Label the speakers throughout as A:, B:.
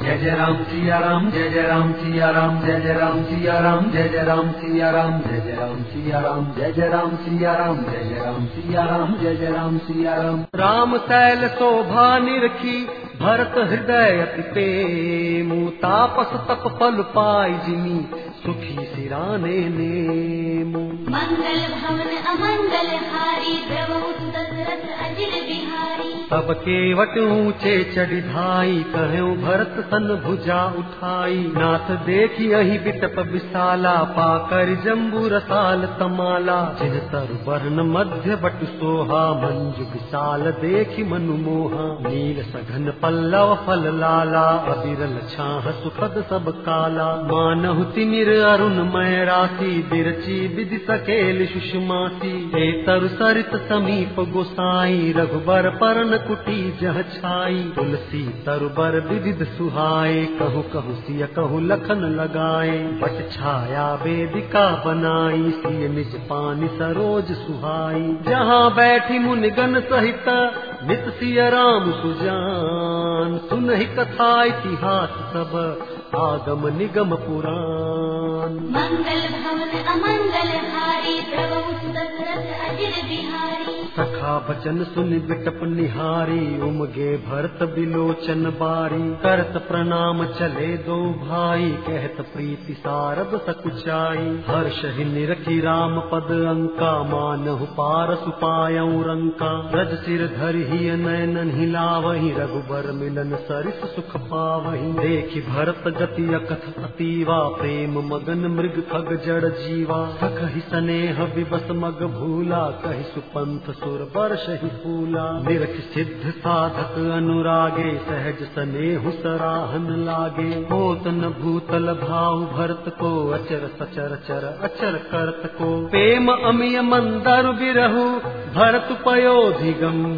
A: जय जय राम सिया राम, जय जय राम सिया राम, जय जय राम सिया राम, जय जय राम सिया राम, जय जय राम सिया राम, जय जय राम सिया राम, जय जय राम सिया राम, जय जय राम सिया राम। राम शैल शोभा निरखी भरत हृदय अति प्रेमु, तापस तप फल पाई जिमी सुखी सिराने नेमु।
B: मंगल भवन अमंगल हारी द्रवहुत दशरथ अजिर बिहारी।
A: तब केवट ऊंचे चढ़ी धाई, कहूँ भरत सन भुजा उठाई। नाथ देखी अहि बिटप विशाला, पाकर जम्बू रसाल तमाला। जिन तरु वर्ण मध्य बट सोहा, मंजु विशाल देखी मनु मोहा। नील सघन पल्लव फल लाला, अबिरल छाह सुखद सब काला। मानहु तिमिर अरुणमय राशि, बिरची विधि सकेल सुषमासी। हे तरु सरित समीप गोसाई, रघुबर परन कुटी जह छाई। तुलसी तरुबर विविध सुहाए, कहु कहु सिय कहु लखन लगाए। बट छाया वेदिका बनाई, सिय निज पानी सरोज सुहाई। जहाँ बैठी मुनिगण सहित, नित सिय राम सुजान। सुनहि कथा इतिहास सब, आगम निगम पुराण।
B: मंगल भवन अमंगल हारी, द्रवहुत दशरथ अजिर बिहारी।
A: सखा बचन सुनि बिटप निहारी, उमगे भरत बिलोचन बारी। करत प्रणाम चले दो भाई, कहत प्रीति सारद सकुचाई। हर्ष ही निरखी राम पद अंका, मानहु पारस पायऊ रंका। ब्रज सिर धरि ही नयन हिलावहि, रघुबर मिलन सरिस सुख पावहि। देखि भरत गति अकथ अतीवा, प्रेम मगन मृग खग जड़ जीवा। सखहि स्नेह विबस मग भूला, कहि सुपंथ सुर वर्ष ही फूला। निरख सिद्ध साधक अनुरागे, सहज स्नेहु सराहन लागे। होत न भूतल भाव भरत को, अचर सचर चर अचर करत को। प्रेम अमिय मंदर बिरहु, भरत पयोधि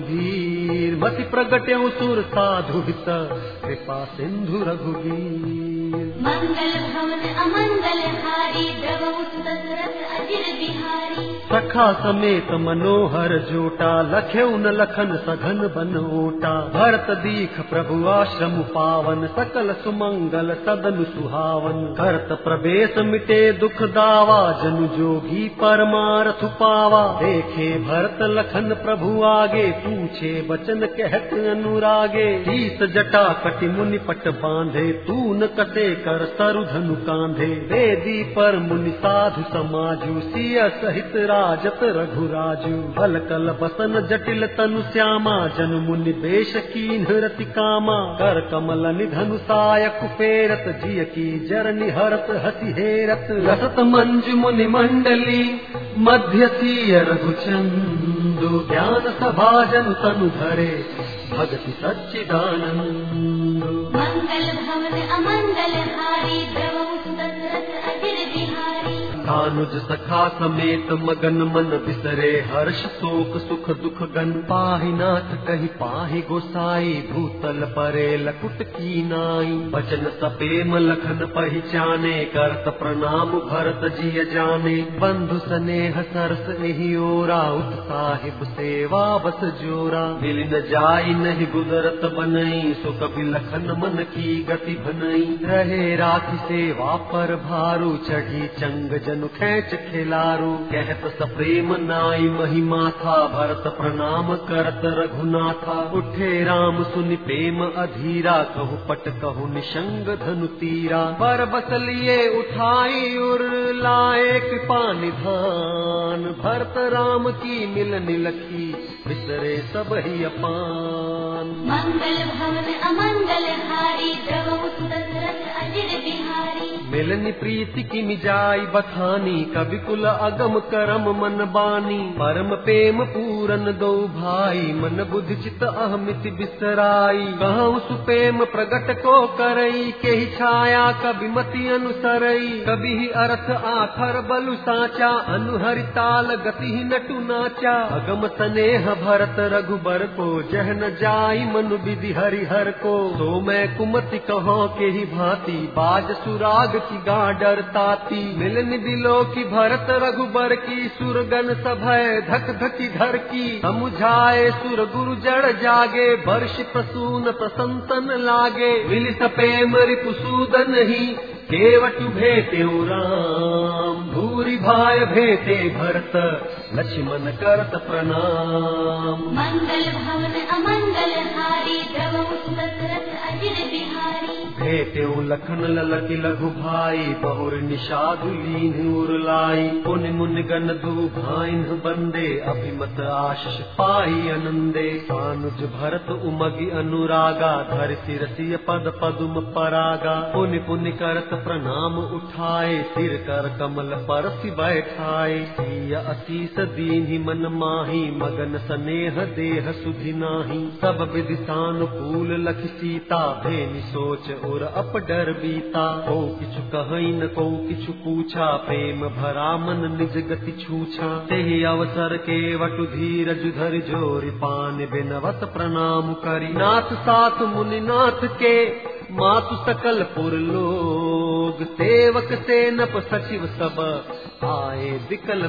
A: गंभीर। मति प्रगट्यउ सुर साधु हित, कृपा सिंधु रघुवीर।
B: मंगल भवन अमंगल हारी, द्रवहुत दशरथ अजिर बिहारी।
A: सखा समेत मनोहर जोटा, लख्यउ न लखन सघन बन ओटा। भरत दीख प्रभु आश्रम पावन, सकल सुमंगल सदन सुहावन। करत प्रवेश मिटे दुख दावा, जनु जोगी परमारथ पावा। देखे भरत लखन प्रभु आगे, पूछे बचन कहत अनुरागे। शीस जटा कटि मुनि पट बांधे, तून कटे कर सरु धनु कांधे। वेदी पर मुनि साधु समाजु, सिय सहित राजत रघुराजु। बल कल बसन जटिल तनु श्यामा, जन मुनि बेश कीन्ह रति कामा। कर कमल निधनु सायक फेरत, जिय की जर निहरत हति हेरत। रसत मंजु मुनि मंडली, मध्य सिय रघुचंदु। ज्ञान सभा जन तनु धरे, भगति सच्चिदानंद।
B: मंगल भवन अमंगल हारी, द्रवहुत दशरथ अजिर बिहारी।
A: कानुज सखा समेत मगन मन बिसरे, हर्ष शोक सुख दुख गन। पाहि नाथ कहि पाहि गोसाई, भूतल परे लकुट की नाई। बचन सपेम लखन पहिचाने, करत प्रणाम भरत जिय जाने। बंधु स्नेह सरस एहि ओरा, उत्साहिब सेवा बस जोरा। मिल न जाई नहीं गुजरत बनई, सो कपि लखन मन की गति बनई। रहे राखी सेवा पर भारू, चढ़ी चंग जनु खेच खिलारू। कहत सप्रेम नाई महिमा था, भरत प्रणाम करत रघुनाथा। उठे राम सुनि प्रेम अधीरा, कहु पट कहु निशंग धनु तीरा। पर बस लिए उठाई उर, लाए कृपा निधान। भरत राम की मिल निलखी, बिसरे सब ही अपान।
B: मंगल भवन अमंगल हारी, द्रवहुत दशरथ अजिर बिहारी।
A: मिलनि प्रीति की मिजाई बखानी, कवि कुल अगम करम मन बानी। परम प्रेम पूरन दो भाई, मन बुद्धि चित अहमिति बिसराई। कहूँ सुप्रेम प्रगट को करई, केहि छाया कवि मति अनुसरई। कवि ही अर्थ आखर बलु साचा, अनुहरि ताल गति ही नटु नाचा। अगम स्नेह भरत रघुबर को, जह न जाई मनु विधि हरिहर को। तो मैं कुमति कहो के ही भांति, बाज सुराग की गाडर ताती। मिलन त्रिलोकी भरत रघुबर की सुरगन सभय धक धकी धर की समुझाए सुर गुरु जड़ जागे वर्ष प्रसून प्रसंतन लागे मिल सपेम रिपुसूदन ही केवटु भेटे राम भूरि भाय भेटे भरत लक्ष्मण करत प्रणाम
B: मंगल भवन अमंगल हारी द्रवहु दशरथ अजिर बिहारी
A: भेटे लखन ललकी लघु भाई बहुर निषाद लीन उरलाई पुन मुन गण दु भाइन बंदे अभिमत आशीष पाई आनंदे सानुज भरत उमगी अनुरागा धर सिरसिय पद पदुम परागा पुनि पुनि करत प्रणाम उठाए सिर कर कमल परसि बैठाए सिय असीस दीन्हि मन माही मगन स्नेह देह सुधि नाही सब विधि सानुकूल लखि सीता भेनि सोच और अप डर बीता को किछु कहई न को किछु पूछा प्रेम भरा मन निज गति छूछा तेहि अवसर के वटु धीरज धरि जोरि पान बिनवत प्रणाम करि नाथ साथ मुनि नाथ के मातु सकल पुर लोग सेवक सेनप सचिव सब आए विकल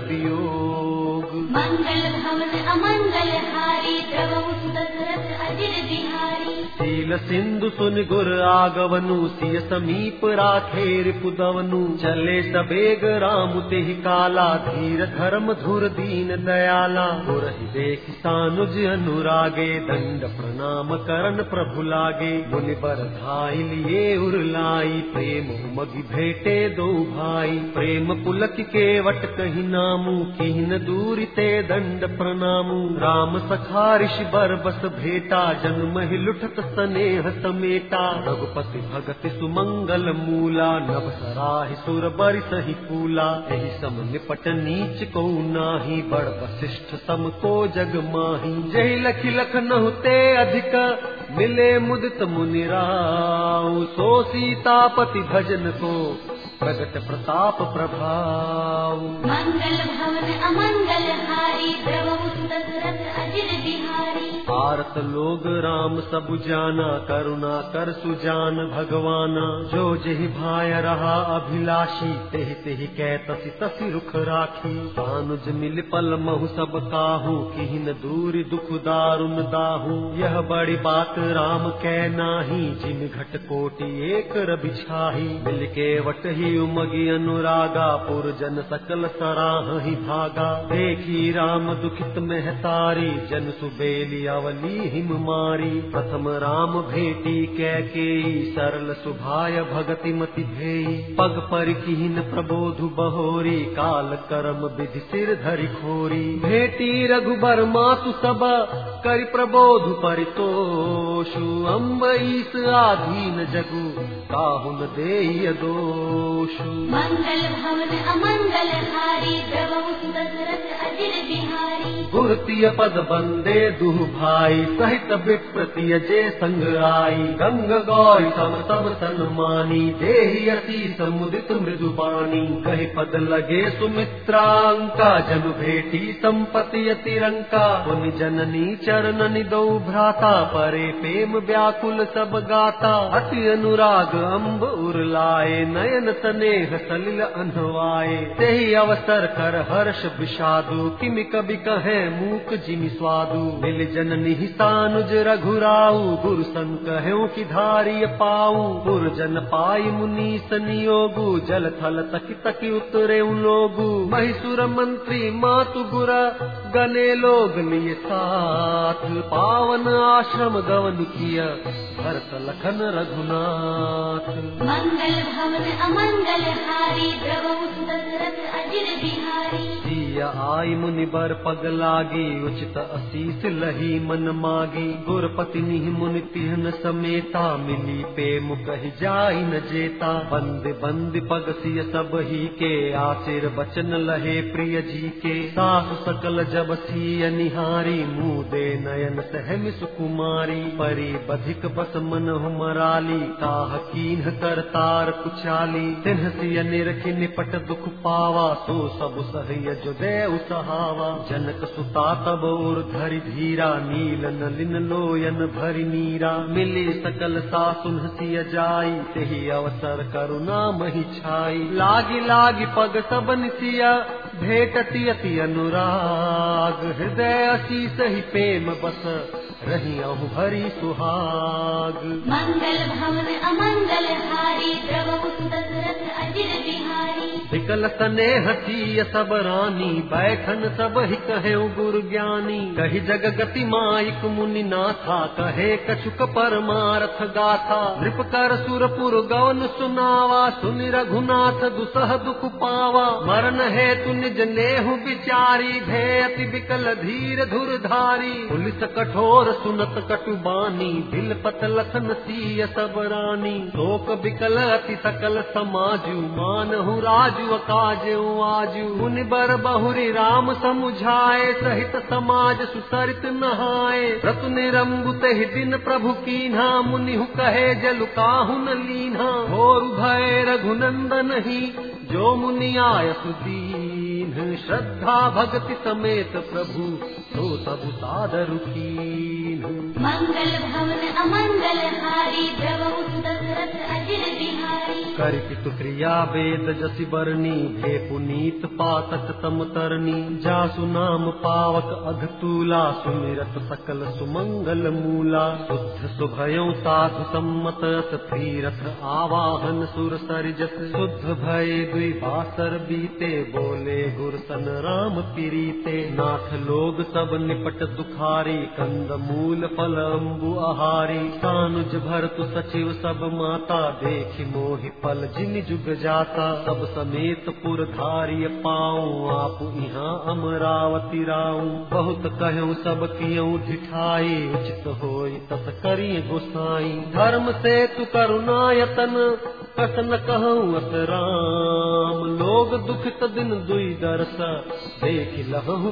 A: वियोग
B: मंगल भवन अमंगल हारी द्रवहु दशरथ अजिर बिहारी
A: शील सिंधु सुन गुर आगवनु सिय समीप राखे रिपुदवनु चले सबेग राम तेहि काला धीर धर्म धुर दीन दयाला गुरहि देख सानुज अनुरागे दंड प्रणाम करन प्रभु लागे मुनि बर धाई लिए उरलाई प्रेम उमगी भेटे दो भाई प्रेम पुलक के वट कही नामू किन दूरी ते दंड प्रणामू राम सखा ऋषि बर बस भेटा जन्म ही लुठत स्नेह समेटा रघुपति भगति सुमंगल मूला नभ सराहि सुर बरि सही कूला एहि सम निपट नीच को नाही बड़ वशिष्ठ सम को जग माही जहि लखि लखनहु ते अधिक मिले मुदित मुनि राउ सो सीतापति भजन को प्रगट प्रताप प्रभाव
B: मंगल भवन अमंगल हारी द्रवहु दशरथ अजिर बिहारी
A: भारत लोग राम सब जाना करुणा कर सुजान भगवाना जो जेहि भाय रहा अभिलाषी तेहि तेहि कै तसि तसि रुख राखी सानुज मिल पल महु सब काहू किहिन दूरि दुख दारुन दाहू यह बड़ी बात राम कै नाही जिन घट कोटि एक रबिछाही मिल के वट ही उमगी अनुरागा पुरजन सकल सराहि भागा देखी राम दुखित महतारी जन सुबेली अवली हिम मारी प्रथम राम भेटी कैकेयी सरल सुभाय भगति मति भेई पग पर किहिन प्रबोधु बहोरी काल कर्म विधि सिर धरि खोरी भेटी रघुबर मातु सब करि प्रबोधु परितोषु अम्बईस आधीन जगु काहुन देय दोषु
B: मंगल भवन अमंगल हारी द्रवहु दशरथ अजिर बिहारी
A: गुरतिय पद बंदे दुह भाई सहित विप्रतिय जे संग आई गंग गौरी सम सब सन्मानी देहि अति समुदित मृदु पानी कहि पद लगे सुमित्रांका जन भेटी संपति अतिरंका पुनि जननी चरणनि दो भ्राता परे प्रेम व्याकुल सब गाता अति अनुराग अम्ब उरलाए नयन स्नेह सलिल अनवाए तेहि अवसर कर हर्ष विषादु किमि कबि कहे मूक जिमि स्वादु मिल जननि सानुज रघुराऊ गुरु संकहु की धारिय पाऊ पुरजन पाई मुनीस नियोगु जल थल तकी तकी उतरे लोगु महिसुर मंत्री मातु गुर गने लोग लिए साथ पावन आश्रम गवन किया भरत लखन रघुनाथ
B: मंगल भवन अमंगल हारी द्रवहु दशरथ अजिर बिहारी
A: सिया आई मुनि बर पग लागी उचित असीस लही मन मागी गुरपति निहि मुनि तिहन समेता मिली प्रेम कहि जाई न जेता बंद बंद पग सिय सब ही के आशीर बचन लहे प्रिय जी के सासु सकल जब सिय निहारी मुँह दे नयन सहम सुकुमारी परी बधिक बस मन मराली ताह कीन्ह कर तार कुचाली तिन्ह सिय निरखि निपट दुख पावा सो सब सहिय जो हृदय उसहावा। जनक सुता तब और धरि धीरा, नील नलिन लोयन भरि नीरा। मिली सकल सासुन सिय जाई, तेहि अवसर करुणा महि छाई। लागी लागी पग सबन सिया, भेटति अति अनुराग। हृदय असीस ही प्रेम बस, रही अहु भरी सुहाग।
B: मंगल भवन अमंगल हारी, द्रवहु दशरथ अजिर बिहारी।
A: विकल स्नेह सिय सब रानी, बैठन सब ही कहे गुरु ज्ञानी। कही जग गति माइक मुनि नाथा, कहे कछुक परमारथ गाथा। नृप कर सुरपुर गवन सुनावा, सुनि रघुनाथ दुसह दुख पावा। मरण हेतु निज नेहु विचारी, भयति विकल धीर धुर धारी। पुलिस कठोर सुनत कटुबानी, दिल पत लखन सिय सब रानी। शोक विकल अति सकल समाजु, मानहु राजु काजु आजु। मुनि बर बहुरी राम समुझाए, सहित समाज सुसरित नहाए। रतु निरंबु तेहि दिन प्रभु कीन्हा, मुनिहु कहे जलु काहु न लीन्हा। घोर भय रघुनंदन ही, जो मुनि आय सुदीन। श्रद्धा भक्ति समेत प्रभु, तो सबु सादरु कीन्ह।
B: मंगल भवन अमंगल हारी, द्रवहु दशरथ अजिर बिहारी।
A: कर पितु क्रिया वेद जसि बरनी, भे पुनीत पातक तम तरनी। जासु नाम पावक अघतूला, सुमिरत सकल सुमंगल मूला। शुद्ध सुभयौ साधु सम्मत, तीरथ आवाहन सुर सरिजत। शुद्ध भय द्विबासर बीते, बोले गुर सन राम पीरीते। नाथ लोग सब निपट दुखारी, कंद मूल फल अम्बु आहारी। सानुज भरतु सचिव सब माता, देखि मोहि पल जिन जुग जाता। सब समेत पुर धारिय पाऊं, आपु इहाँ अमरावती राऊं। बहुत कहूं सब कियऊं ढिठाई, उचित होई तस करिय गोसाई। धर्म से तु करुणायतन, कस न कहूं अस राम। लोग दुखित दिन दुई दरस, देख लहु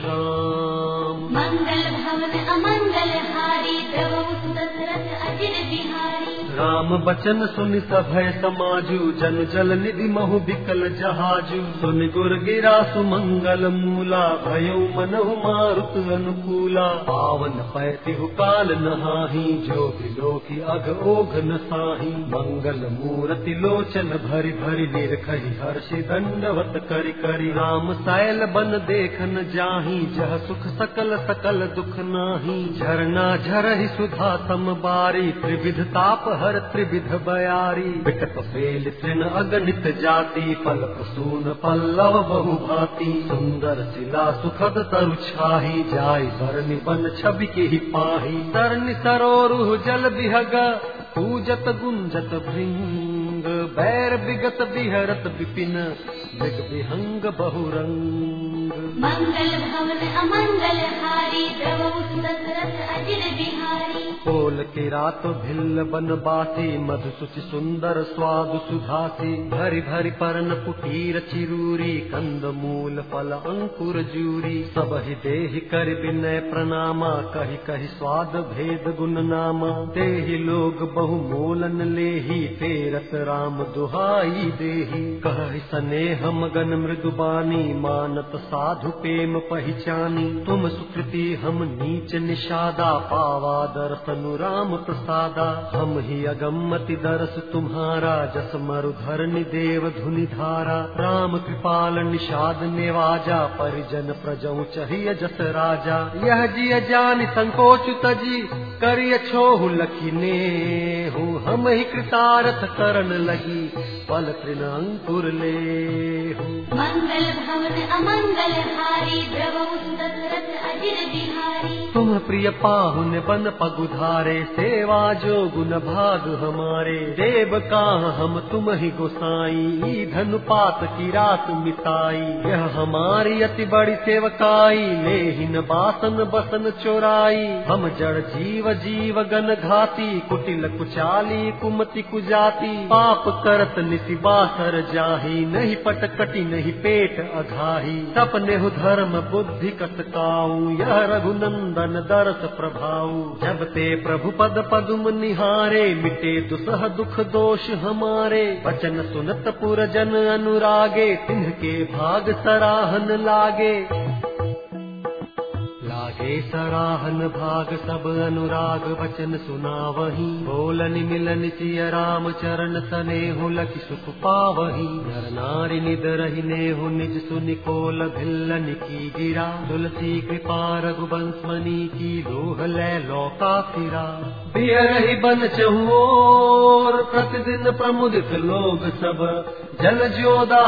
A: विश्राम।
B: मंगल भवन अमंगल हारी, द्रवहु दशरथ अजिर बिहारी।
A: राम बचन सुनि सभय समाजु, जन जल निधि महु विकल जहाजु। सुनि गुर गिरा सुमंगल मूला, भयउ मनहु मारुत अनुकूला। पावन पैतिहु काल नहाही, जो बिलोकी अघ ओघ न साही। मंगल मूरति लोचन भरि भरि, निरखहि हर्षि दंडवत करि करि। राम सैल बन देखन जाही, जह सुख सकल सकल दुख नाही। झरना झरहि सुधा सम बारी, त्रिविध ताप हर त्रिविध बयारी। विकट बेल तृण अगणित जाति, फल प्रसून पल्लव बहु भांति। सुंदर शिला सुखद तरु छाही, जाय धरनि बन छवि के ही पाही। तरनि सरोरुह जल बिहग, पूजत गुंजत भृंग। बैर विगत बिहरत विपिन, मृग विहंग बहुरंग।
B: मंगल भवन अमंगल हारी, द्रवहु दशरथ अजिर बिहारी।
A: कोल के रात भिल्ल बनबासी, मधु सुचि सुंदर स्वादु सुधासी। भरि भरि पर्न कुटीर चिरूरी, कंद मूल फल अंकुर जूरी। सब ही देहि कर विनय प्रणामा, कहि कहि स्वाद भेद गुण नामा। तेहि लोग बहु मोलन लेही, तेरत राम दुहाई देही। कहि स्नेह मगन मृदुबानी, मानत साधु प्रेम पहिचानी। तुम सुकृति हम नीच निषादा, पावा दर्शनु राम प्रसादा। हम ही अगम्मति दरस तुम्हारा, जस मरुधरनि देव धुनि धारा। राम कृपाल निषाद नेवाजा, परिजन प्रजऊ चहिय जस राजा। यह जिय जानि संकोच तजी, करिय छोहु लखिने हूँ। हम ही कृतारथ करन लगी, पल तृण अंकुर ले हूँ।
B: मंगल भवन अमंगल हारी, द्रवहु दशरथ अजिर बिहारी।
A: तुम प्रिय पाहुन बन पगुधारे, सेवा जो गुण भाग हमारे। देव का हम तुम ही गोसाई, धनु पात की रात मिताई। यह हमारी अति बड़ी सेवकाई, लेहिन बासन बसन चोराई। हम जड़ जीव जीव गन घाती, कुटिल कुचाली कुमति कुजाति। पाप करत निति बासर जाही, नहीं पट कटी नहीं पेट अघाही। सपने हु धर्म बुद्धि कतकाऊ, यह रघुनंदन मगन दरस प्रभाऊ। जब ते प्रभु पद पदुम निहारे, मिटे दुसह दुख दोष हमारे। वचन सुनत पुरजन अनुरागे, तिनके भाग सराहन लागे। लागे सराहन भाग सब अनुराग वचन सुनावही। बोलन मिलन सिय राम चरण सनेहु लखि सुख पावही। नर नारी निद रहिने हो निज सुनिकोल भिल्लन की गिरा। तुलसी कृपा रघुवंश मनि की लोह लै लौका फिरा। बिहरहि बन चहुओर, प्रतिदिन प्रमुदित लोग सब। जल ज्योदा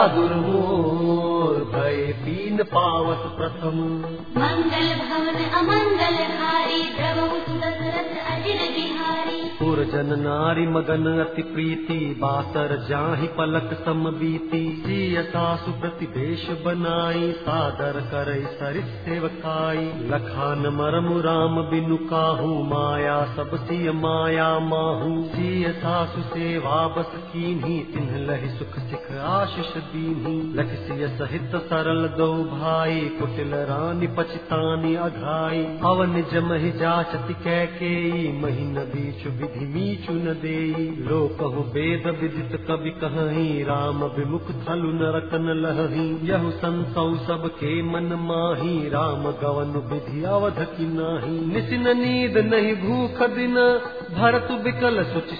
A: दुर्मोर, भय पीन पावत प्रथम।
B: मंगल भवन अमंगल हारी, द्रवहु दशरथ अजिर बिहारी।
A: पुरजन नारी मगन अति प्रीति, बासर जाहि पलक सम बीती। सिय सासु प्रति भेष बनाई, सादर करई सरिस सेवकाई। लखान मरमु राम बिनु काहू, माया सब सिय माया माहू। सिय सासु सेवा बस कीन्ही, तिन्ह लहि सुख सिख आशीष दीन्ही। लख सिय सहित सरल दो भाई, कुटिल रानी पछतानी अघाई। अवन जमहि जाचति कैकेयी, महीन बीच विधि मीचु न देई। लोकहु वेद विदित कवि कहहीं, राम विमुख थलु नरकन लहहीं। यहु संसौ सबके मन माही, राम गवन विधि अवध की नाही। निसिन नींद नहीं भूख दिन, भरत बिकल सुचि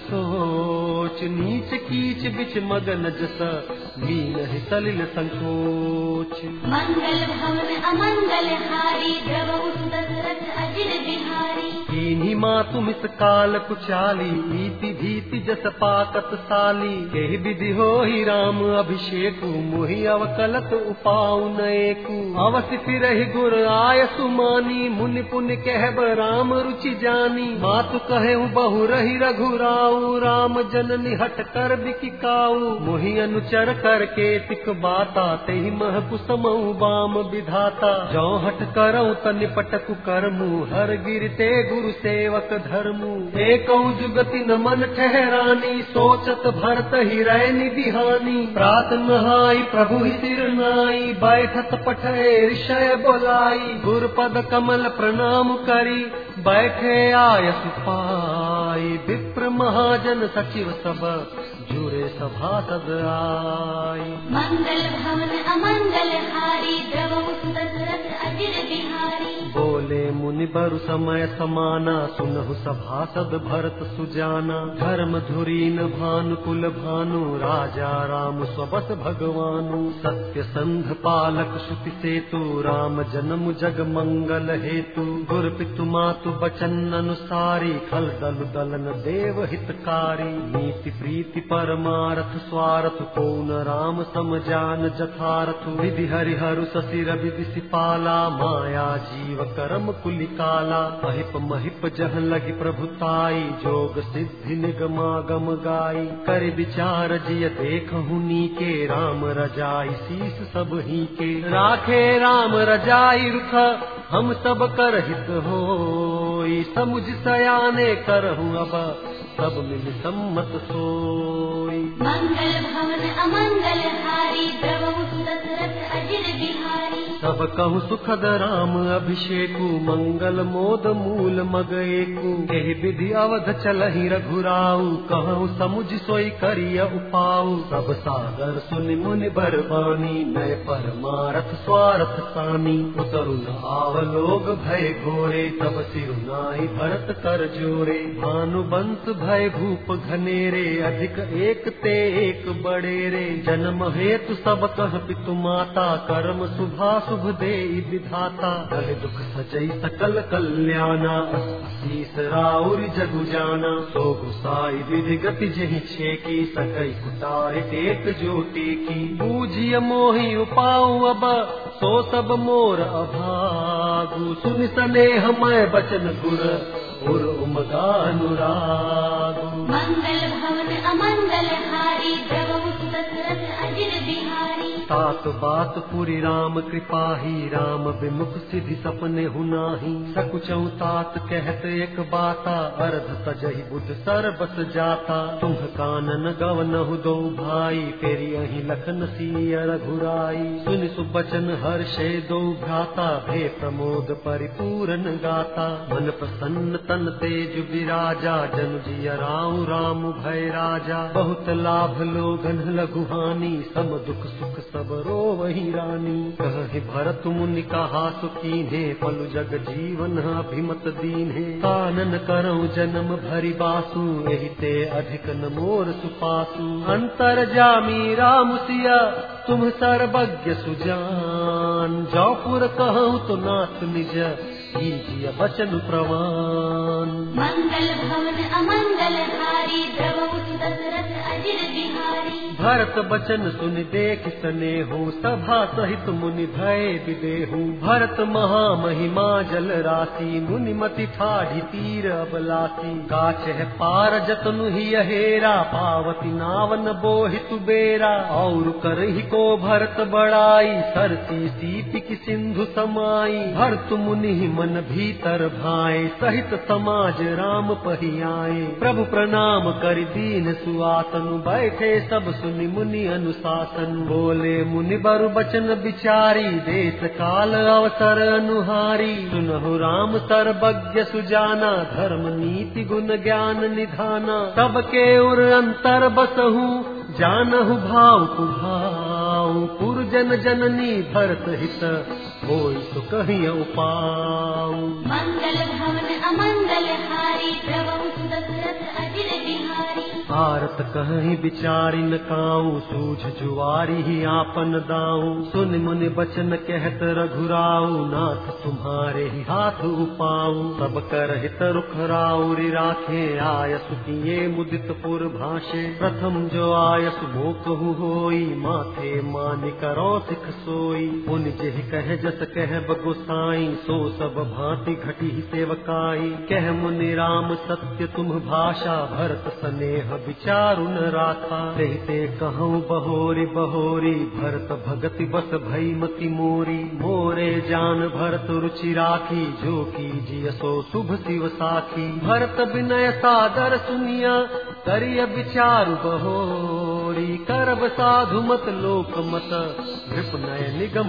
A: सोच। नीच कीच बिच मगन जस, मीन ही सलिल संकोच।
B: मंगल भवन अमंगल हारी, द्रवहु दशरथ अजिर बिहारी।
A: कीन्ही मातु मिस काल कुचाली, ईति भीति जस पाकत साली। केहि विधि होहि राम अभिषेकु, मोहि अवकलत उपाउ नएकु। अवसि फिरहि गुर आय सुमानी, मुनि पुनि कहब राम रुचि जानी। मातु कहेउ बहु रहि रघुराऊ, राम जननी हट कर बिकिकाऊ। मोहि अनुचर करके तिक बाता, तेहि मह कुसमऊ बाम विधाता। जौ हट करऊ त निपटकु करमु, हर गिरते गुरु सेवक धर्मु। एकौ जुगति न मन ठहरानी, सोचत भरत ही रैनि बिहानी। प्रात नहाई प्रभु ही सिर नाई, बैठत पठे ऋषय बोलाई। गुर पद कमल प्रणाम करी, बैठे आयसु पाई। विप्र महाजन सचिव सब, जुरे सभासद आई।
B: मंगल भवन अमंगल हारी, द्रवहु दशरथ अजिर बिहारी।
A: बोले मुनि बरु समय समाना, सुनहु सभासद भरत सुजाना। धर्म धुरीन भानुकुल भानु, राजा राम स्वबस भगवानु। सत्य संध पालक श्रुति सेतु, राम जन्म जग मंगल हेतु। गुर पितु मातु बचन अनुसारी, खल दल दलन देव हितकारी। नीति प्रीति परमारथ स्वार्थ, को न राम सम जान जथारथ। विधि हरिहरु ससिर विधि सिपाला, माया जीव करम कुलिकाला। महिप महिप जह लगी प्रभुताई, जोग सिद्धि निगमागम गाई। कर विचार जिय देखहु नीके, राम रजाई शीस सब ही के। राखे राम रजाई रुख, हम सब कर हित होई। समुझ सयाने करहु अब, सब मिल सम्मत सोई।
B: मंगल भवन अमंगल हारी, द्रवहु दशरथ अजिर बिहारी।
A: सब कहु सुखद राम अभिषेकु, मंगल मोद मूल मग एकु। एहि विधि अवध चलहि रघुराऊ, कहु समुझ सोई करिय उपाऊ। सब सागर सुनि मुनि बरबानी, नय परमारथ स्वार्थ सानी। उतरु न आव लोग भय घोरे, तब सिरु नाई भरत कर जोरे। भानुबंस भय भूप घनेरे, अधिक एक ते एक बड़ेरे। जन्म हेतु सब कह पितु माता, कर्म शुभा शुभ देई विधाता। दल दुख सजई सकल कल्याणा, असीस राउर जगु जाना। सो गुसाई विधि गति जहि छेकी, सकई कुटार टेक जोटी की। बूझिय मोहि उपाऊ अब, सो सब मोर अभागु। सुन स्नेह मैं बचन गुर, उर उमगा अनुरागु।
B: मंगल भवन अमंगल हारी, द्रवहु दशरथ अजिर बिहारी।
A: तात बात पुरी राम कृपाही, राम विमुख सिद्धि सपने हुनाही। सकुचऊ तात कहत एक बाता, अर्ध तजहि बुध सर बस जाता। तुम कानन गवनहु दो भाई, फेरी अहि लखन सिय रघुराई। सुनि सुबचन हर्षे दो भ्राता, भे प्रमोद परिपूरन गाता। मन प्रसन्न तन तेज विराजा, जनु जिय राउ राम भय राजा। बहुत लाभ लोगन लघुहानी, सम दुख सुख सब रोवहि रानी। कहि भरत मुनि कहा सुकीन्हे, पलु जग जीवन अभिमत दीन्हे। कानन करऊँ जन्म भरि बासु, एहि ते अधिक न मोर सुपासु। अंतर जामी राम सिया, तुम सर्वज्ञ सुजान। जौपुर कहूँ तो नाथ निज, कीजिए वचन प्रमाण।
B: मंगल भवन अमंगल हारी, द्रवहु दशरथ अजिर बिहारी।
A: भरत बचन सुन देख स्नेहु, सभा सहित मुनि भय विदेहु। भरत महामहिमा जल राशि, मुनि मति ठाढ़ी तीर अबलासी। गाछ है पार जतनु ही हेरा, पावती नावन बोहितु बेरा। और करहि को भरत बड़ाई, सरसी सीपि की सिंधु समाई। भरत मुनि मन भीतर भाए, सहित समाज राम पहियाए। प्रभु प्रणाम कर दीन सुआतनु, बैठे सब सुनि मुनि अनुशासन। बोले मुनि बरु बचन बिचारी, देश काल अवसर अनुहारी। सुनहु राम सर्वज्ञ सुजाना, धर्म नीति गुण ज्ञान निधाना। सबके उर अंतर बसहु, जानहु भाव कुभाव। पुरजन जननी भरत हित, होई तो कहिय उपाव।
B: मंगल भवन अमंगल हारी, द्रवहु दशरथ अजिर बिहारी।
A: आरत कहीं विचारि न काऊं, सूझ जुआरी ही आपन दाऊं। सुन मुनि बचन कहत रघुराऊ, नाथ तुम्हारे ही हाथ उपाऊं। सब कर हित रुख राउरी राखे, आयसु किए मुदित पुर भाषे। प्रथम जो आयसु मोकहु होई, माथे मान करो सिख सोई। मुनि जेहि कह जस कहब गोसाई, सो सब भांति घटी सेवकाई। कह मुनि राम सत्य तुम भाषा, भरत स्नेह विचारु न राखा। रहते कहूँ बहोरी बहोरी, भरत भगति बस भई मति मोरी। मोरे जान भरत रुचि राखी, जो कीजिए सो शुभ शिव साखी। भरत विनय सादर सुनिया, करिय विचारु बहोरी। करब साधु मत लोक मत, नृप नय निगम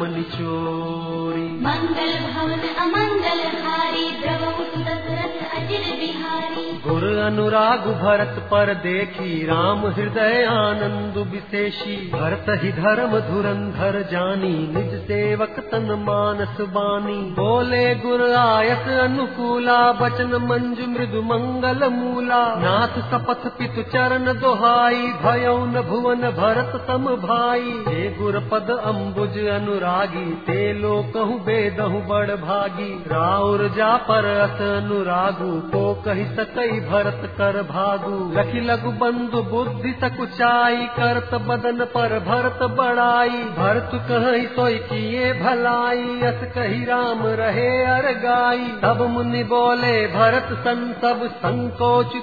A: निचोरी।
B: मंगल भवन अमंगल हारी, द्रवहु दशरथ अजिर बिहारी।
A: गुर अनुराग भरत पर देखी, राम हृदय आनंद विशेषी। भरत ही धर्म धुरंधर जानी, निज सेवक तन मानस बानी। बोले गुर आयस अनुकूला, बचन मंजु मृदु मंगल मूला। नाथ सपथ पितु चरण दोहाई, भयउ न भुवन भरत सम भाई। हे गुर पद अम्बुज अनुरागी, ते लोकहु बेदहु बड़ भागी। राउर जा पर अस अनुरागु, को कहि सकई भरत कर भागु। लखि लघु बंधु बुद्धि सकुचाई, करत बदन पर भरत बड़ाई। भरत कहि सोई किए भलाई, अस कहि राम रहे अर गाई। तब मुनि बोले भरत सन सब संकोच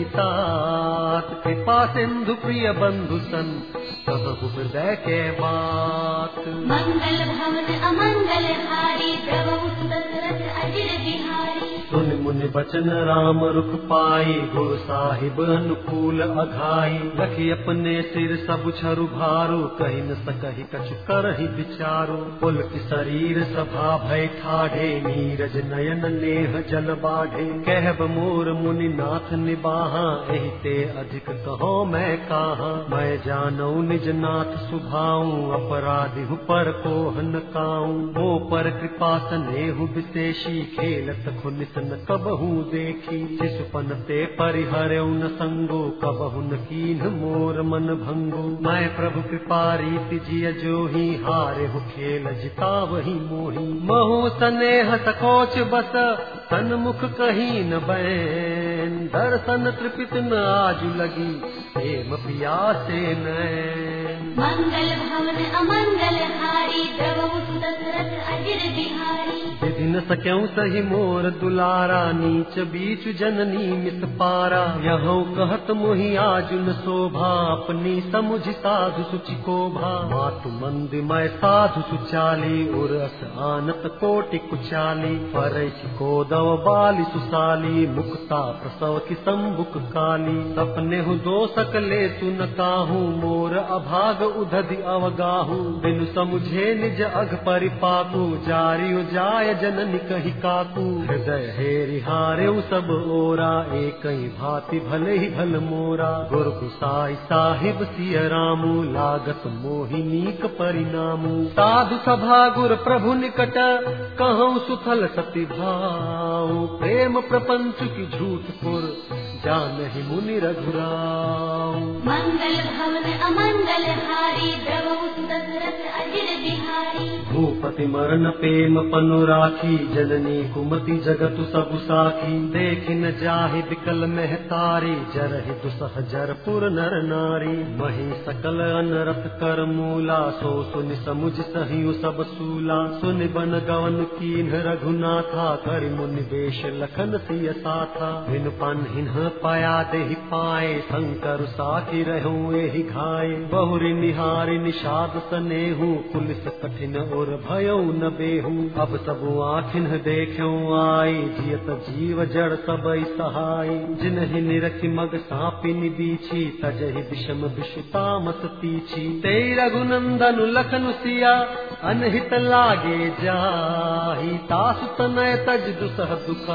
A: तजीतात। कृपा सिंधु प्रिय बंधु सन, कहु हृदय के बात।
B: मंगल भवन अमंगल हारी, द्रवहु दशरथ अजिर बिहारी।
A: सुन मुनि बचन राम रुख पाई, गुरु साहिब अनुकूल अघाई। रखी अपने सिर सब छरु भारू, कहि न सकहि कछु करहि विचारू। पुल की शरीर सभा भय ठाढ़े, नीरज नयन नेह जल बाढ़े। कहब मोर मुनि नाथ निबाहा, एहि ते अधिक कहो मैं काहा। मैं जानऊ निज नाथ सुभाऊं, अपराधी हूँ पर कोहन काऊं। वो पर कृपा स्नेहु विशेषी, खेलत खुनिस न कबहू देखी। शिशुपन ते परिहरऊ न संगो, कबहू न कीन्ह मोर मन भंगो। मैं प्रभु कृपा रीति जिय जोही, हारे हूँ खेल जिता वही मोही। महु स्नेह सकोच बस, सन्मुख कहीं न बैन। दर्शन तृपित न आजु लगी, प्रेम पियासे नैन।
B: मंगल भवन अमंगल हारी द्रवहु दशरथ अजिर बिहारी।
A: विधि न सक्यऊ सही मोर दुलारा नीच बीच जननी मित पारा। यहूँ कहत मोहि आजुन शोभा अपनी समुझ साधु सुचि को भा। मातु मंद मैं साधु सुचाली उरस आनत कोटि कुचाली। परैछि कोदव बाली सुसाली मुक्ता प्रसव की संबुक काली। सपने हु दो सकले सुन काहू मोर अभाग उधधि अवगाहू। बिनु समुझे निज अघ परिपाकू जारियो जाय जननी कही काकू। हृदय हेरि हारेउ सब ओरा एक ही भांति भले ही भल मोरा। गुर गुसाई साहिब सिय रामू लागत मोहिनीक परिणामू। साधु सभा गुर प्रभु निकट कहूँ सुफल सति भाऊ। प्रेम प्रपंच की झूठ पुर जानहि मुनि रघुराऊ।
B: मंगल भवन अमंगल हारी द्रवहु दशरथ अजिर बिहारी।
A: भूपति मरण प्रेम पनु राखी जननी कुमति जगतु सबु साखी। देखि न जाहि बिकल महतारी जरहि दुसह जरपुर नर नारी। मही सकल अनरथ कर मूला सो सुनि समुझ सहिउ सब सूला। सुनि बन गवन कीन्ह रघुनाथा करि मुनि वेश लखन सिय साथा। हिन पन हिन्ह पाया देहि पाए शंकर साखी रहूं एहि घाये। बहुरि निहारि निषाद सनेहू पुलिस कठिन और भयो न बेहू। अब सबु आखिन देखूं आई जियत जीव जड़ सबई सहाय। जिनहि निरखि मग सापिनि दीछि तजहि विषम विषुतामस तीछि। ते रघुनंदन लखन सिया अनहित लागे जाहि। तासु तनय तज दुसह दुख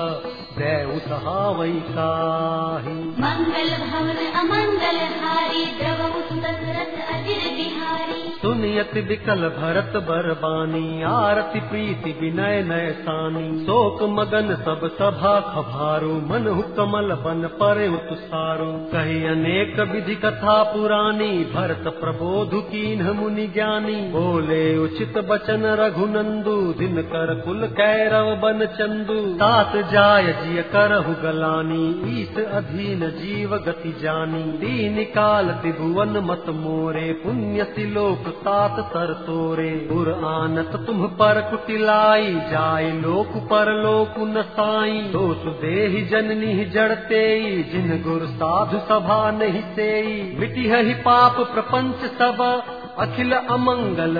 A: दैउ सहावै काहि।
B: मंगल भवन अमंगल हारी द्रवहु दशरथ अजिर बिहारी।
A: सुनियति बिकल भरत बरबानी आरती प्रीति विनय नय सानी। शोक मगन सब सभा खभारू मनहु कमल बन परे तुसारो। कही अनेक विधि कथा पुरानी भरत प्रबोधु कीन्ह मुनि ज्ञानी। बोले उचित बचन रघुनंदु दिन कर कुल कैरव बन चंदु। तात जाय जिय करहु गलानी ईस अधीन जीव गति जानी। दीन काल त्रिभुवन मत मोरे पुण्य सिलोक तात तर तोरे। उर आनत तुम पर कुटिलाई जाय लोक पर लोक न साई। तो सुदेहि जननी जड़ते जिन गुर साधु सभा नहीं सेई। मिटी ही पाप प्रपंच सब अखिल अमंगल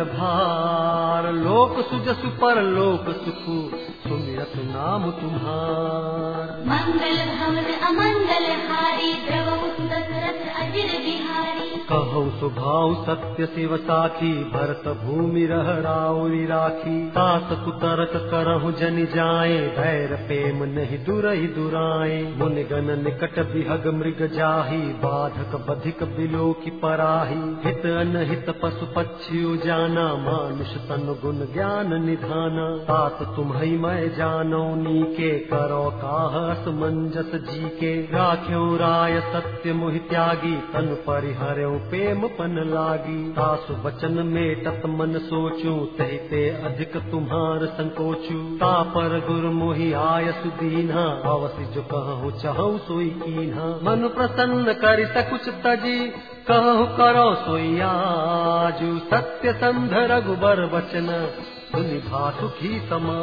A: भार। लोक सुजसु पर लोक सुखु सुमिरत नाम तुम्हार।
B: मंगल भवन अमंगल हारी द्रवहु दशरथ अजिर बिहारी।
A: कहौ सुभाव सत्य शिव साखी भरत भूमि रह राउरी राखी। तात कुतरक करहु जनि जाए भैर प्रेम नहीं दुरहि दुराए। मुनि गण निकट बिहग मृग जाहि बाधक बधिक बिलो की पराही। हित अनहित पशु पक्षी जाना मानुष तन गुण ज्ञान निधाना। तात तुम्हि मैं जानो नीके करो काहस मंजस जी के। राख्यो राय सत्य मोहि त्यागी तन परिहर्यो प्रेम पन लागी। तासु वचन में तत मन सोचू तहिते अधिक तुम्हार संकोचू। तापर गुर मोहि आय सुदीन्हा अवसि जो कहूँ चाहूँ सोई कीन्हा। मन प्रसन्न करि सकुच तजी कहूँ करो सोई आजू। सत्य संध रघुबर वचन सुनि भासुखी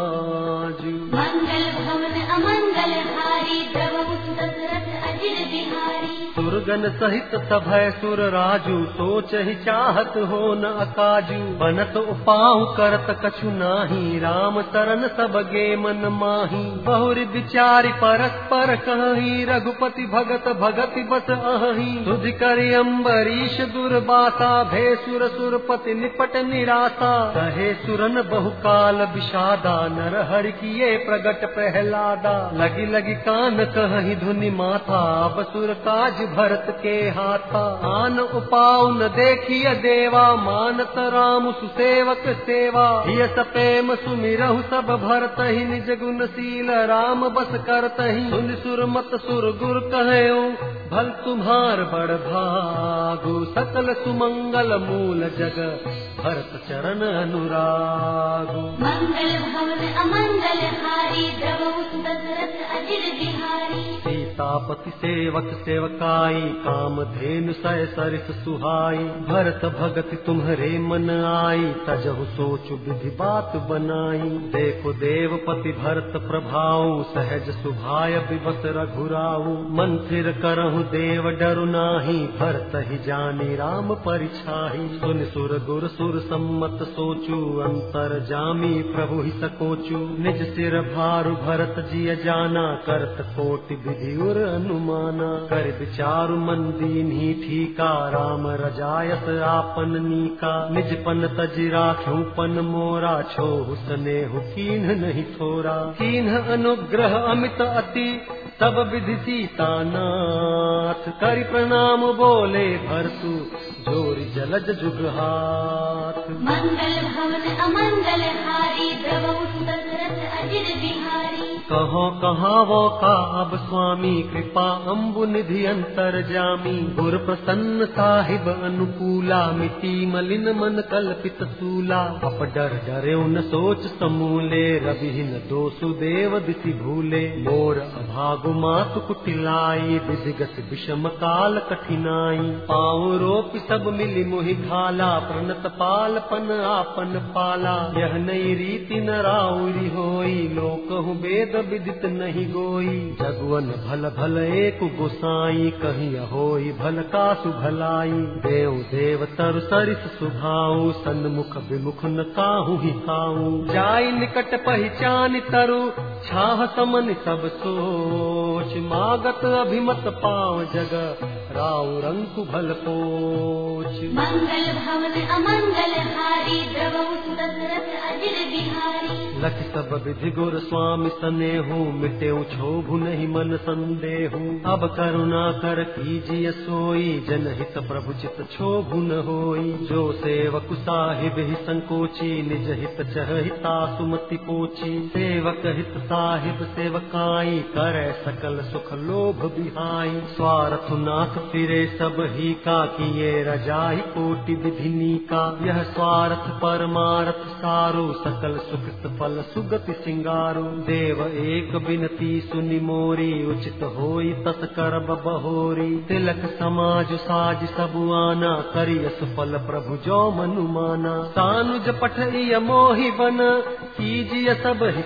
A: समाजू।
B: मंगल भवन अमंगल हारी द्रवहु दशरथ अजिर बिहारी।
A: सुरगन सहित सभय सुर राजू सोच ही चाहत हो न अकाजू। बनत उपाहु करत कछु नाही राम शरण सब गे मन माही। बहुरि विचारि परस्पर कहि रघुपति भगत भगति बस अहि। सुधि करि अम्बरीश दुर्बासा भे सुर सुरपति निपट निरासा। कहे सुरन बहुकाल विषादा नर हरि किए प्रगट प्रहलादा। लगी लगी कान कहि धुनि माथा बसुर काज भरत के हाथा। आन उपाउ न देखिय देवा मानत राम सुसेवक सेवा। यस प्रेम सुमिरहु सब भरतहि निज गुणशील राम बस करतहि। सुनि सुर मत सुर गुर कहयो भल तुम्हार बड़ भागु। सकल सुमंगल मूल जग भरत चरण अनुरागु।
B: मंगल भवन अमंगल हारी द्रवहु दशरथ अजिर बिहारी।
A: सीतापति सेवक सेवकाई, काम धेनु सय सरिस सुहाई। भरत भगति तुम्हरे मन आई, तजहु सोचु विधि बात बनाई। देखो देवपति भरत प्रभाऊ, सहज सुभाय विवस रघुराऊ। मंथिर करहु देव डरु नाही, भरत ही जानी राम परिछाही। सुन सुर गुर सुर सम्मत सोचु, अंतर जामी प्रभु ही सकोचु। निज सिर भारु भरत जिय जाना, करत कोटि विधि उर अनुमाना। कर विचारु मन दीन्ही ठीका, राम रजायत आपन नीका। निज पन तज राख्यु पन मोरा, छोहु स्नेहु कीन्ह नहीं थोरा। कीन्ह अनुग्रह अमित अति, तब विधि सीता नाथ। करि प्रणाम बोले भरतु, जोरि जलज जुगहाथ।
B: मंगल भवन अमंगल हारी, द्रवहु दशरथ अजिर बिहारी।
A: कहो कहावो का अब स्वामी, कृपा अम्बु निधि अंतर जामी। गुर प्रसन्न साहिब अनुकूला, मिटी मलिन मन कल्पित सूला। अप डर डरे न सोच समूले, रविहीन दोषु देव दिसि भूले। मोर अभागु मातु कुटिलाई, विधिगत विषम काल कठिनाई। पाँव रोपि सब मिली मोहि घाला, प्रणत पाल पन आपन पाला। यह नई रीति न राउरी होई, लोकहु वेद विदित नहीं गोई। जगवन भल भल एक गोसाई, कहीं होई भल कासु भलाई। देव देव तरु सरिस सुभाऊ, सन्मुख विमुख न काहू ही खाऊ। जाई निकट पहचान तरु, छाह समन सब सोच। मागत अभिमत पाव जग, राउ रंकु भल पोच।
B: मंगल भवन अमंगल हारी, द्रवहु दशरथ अजिर बिहारी।
A: लख सब विधि गुर स्वामी सनेहु, मिटेउ क्षोभु नहीं मन संदेहु। अब करुणा कर कीजिए सोई, जनहित प्रभु चित क्षोभु न होई। जो सेवक साहिब ही संकोची, निज हित चहिता सुमति पोची। सेवक हित साहिब सेवकाई, करे सकल सुख लोभ बिहाई। स्वार्थ नाथ फिरे सब ही का, किए रजाई कोटि विधिनी का। यह स्वार्थ परमार्थ सारो, सकल सुकृत फल सुगति सिंगारो। देव एक बिनती सुनि मोरी, उचित होई तस करब बहोरी। तिलक समाज साज सब आना, करियस फल प्रभु जो मनु माना। सानुज पठइय मोहि बन, कीजिय सब ही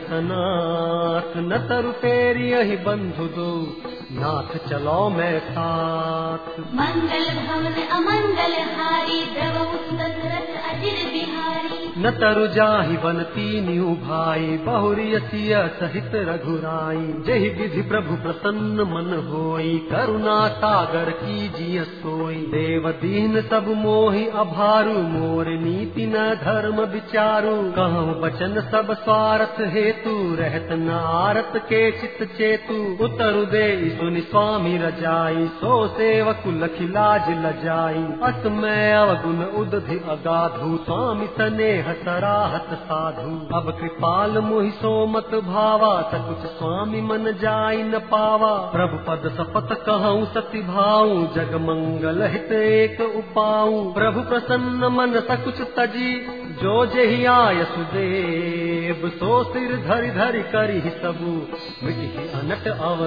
A: सनाथ। न तरु तेरी यही बंधु दो, नाथ चलो मैं साथ।
B: मंगल भवन अमंगल हारी, द्रवहु दशरथ अजिर बिहारी।
A: न तरु जाहि बन तीन्यु भाई, बहुरियसिय सहित रघुराई। जहि विधि प्रभु प्रसन्न मन होई, करुणा सागर कीजिए सोई। देव दीन सब मोहि अभारू, मोर नीति न धर्म विचारू। कहूँ बचन सब स्वार्थ हेतु, रहत न आरत के चित चेतु। उतरु दे सुनि स्वामी रजाई, सो सेवक लखि लाज लजाई। असमय अवगुण उदधि अगाधु, स्वामी स्नेह सराहत साधु। अब कृपाल मोहि सो मत भावा, सकुच स्वामी मन जाई न पावा। प्रभु पद सपत कहूँ सति भाऊ, जग मंगल हित एक उपाऊ। प्रभु प्रसन्न मन सकुच तजी, जो जेहि आय सुदेव। सो सिर धरि धरि करि सबु, मिटहि अनट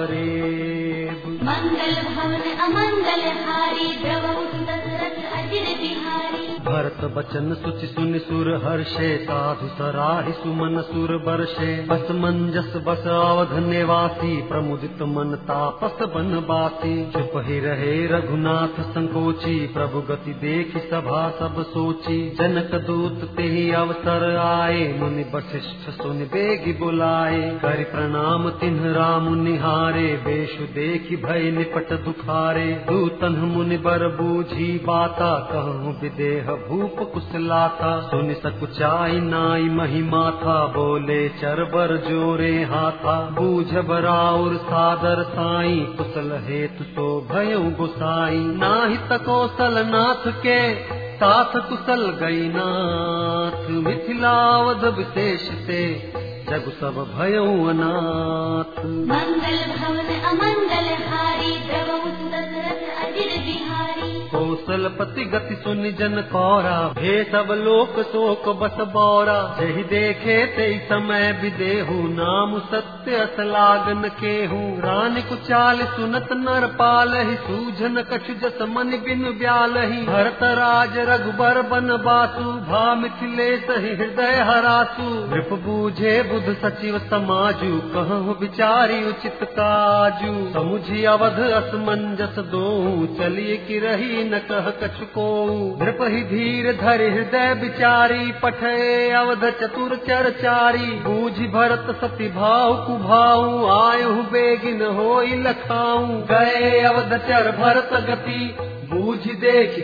A: अवरेब।
B: मंगल भवन अमंगल हारी, द्रवहु दशरथ अजिर बिहारी।
A: भरत बचन सुचि सुनि सुर हर्षे, साधु सराहि सुमन सुर बरषे। असमंजस बस अवध निवासी, प्रमुदित मन तापस बनवासी। चुप ही रहे रघुनाथ संकोची, प्रभु गति देखि सभा सब सोची। जनक दूत तेहि अवसर आए, मुनि वशिष्ठ सुनि बेगी बुलाए। करि प्रणाम तिन्ह राम निहारे, बेशु देखि भय निपट दुखारे। दूतन मुनि बर बूझी बाता, कहूँ विदेह भूप कुशलाता। सुनि सकुचाई नाई महिमा था, बोले चरबर जोरे हाथा। बूझ बराउर सादर साई, कुशल हेतु तो भयउ गोसाई। नाही तकोसल नाथ के, साथ कुशल गई नाथ। मिथिलावध विशेष ते, जग सब भयउ अनाथ।
B: मंगल भवन अमंगल हारी, द्रवहु दशरथ अजिर बिहारी।
A: कौशलपति गति सुनि जन कौरा, भे सब लोक शोक बस बौरा। जहि देखे तेई समय विदेहु, नाम सत्य अस लागन केहू। रानी कुचाल सुनत नर पालहि, सूझन कछु जस मन बिनु ब्यालहि। भरत राज रघुबर बन बासु, भा मिथिलेश हृदय हरासु। नृप बूझे बुध सचिव समाजु, कहु विचारी उचित काजु। समुझि अवध असमंजस दोऊ, चलिए कि रही न कह कछु कोऊ। नृप ही धीर धरि हृदय विचारी, पठे अवध चतुर चरचारी। बूझि भरत सति भाव कुभाऊ, आयु बेगिन होई लखाऊ। गए अवध चर भरत गति, बूझि देख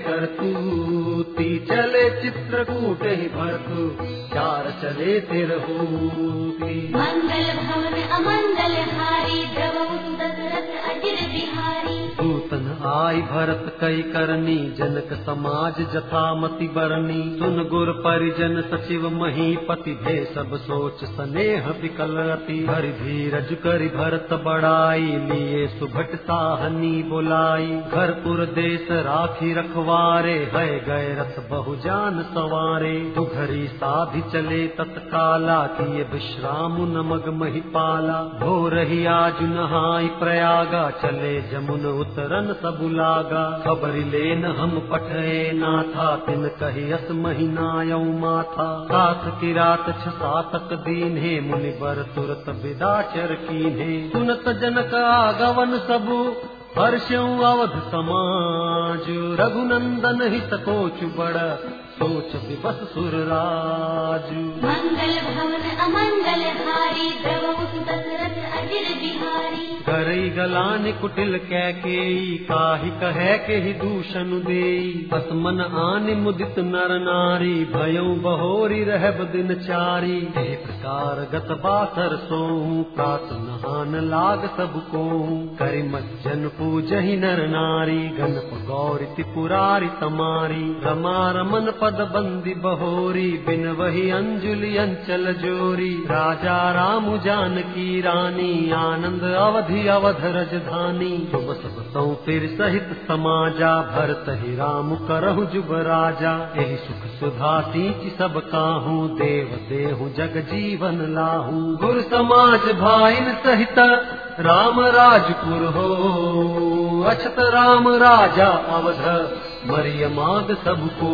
A: करतूति। चले चित्रकूट ही भरतु, चार चले तिरहूति।
B: मंगल भवन अमंगल हारी, द्रवहु दशरथ अजिर बिहारी।
A: दूतन आई भरत कई करनी, जनक समाज जथा मति बरनी। सुन गुर परिजन सचिव महीपति, भे सब सोच स्नेह विकल अति। हरि धीरज करि भरत बड़ाई, लिए सुभट साहनी बुलाई। घरपुर देश राखी रखवारे, है गए रथ बहु जान सवारे। दुघरी साधि चले तत्काला, किए विश्राम नमग महिपाला। हो रही आज नहाई प्रयागा, चले जमुन उतरन सब लागा। खबरि लेन हम पठे नाथा, तिन कही अस महीना यौ माथा। साथ की रात 6-7 दीन है, मुनि बर तुरत विदा चर कीन्हे। सुनत जनक आगवन सबु, हर्षऊ अवध समाज। रघुनंदन हित कोचु बड़, सोच विबस सुर राजू।
B: मंगल भवन अमंगल हारी, द्रवहु दशरथ अजिर बिहारी।
A: करई गलानि कुटिल कैकेयी, काहि कहे के ही दूषण देई। असमन आनि मुदित नर नारी, भयउ बहोरी रहब दिन चारी। एहि प्रकार गत बासर सोऊं, प्रात नहान लाग सब कोऊं। करि मज्जन पूजहि नर नारी, गणप गौरी त्रिपुरारी तमारी। रमा रमन पद बंदी बहोरी, बिन वही अंजुलि अंचल जोरी। राजा राम जानकी रानी, आनंद अवधि अवध रजधानी। शुभ सब सौ फिर सहित समाजा, भरत ही राम करहु जुब राजा। यही सुख सुधा सींचि सब काहू, देव देहु जग जीवन लाहू। गुर समाज भाइन सहित, राम राजपुर हो। अछत राम राजा अवध, मरिय माग सबको।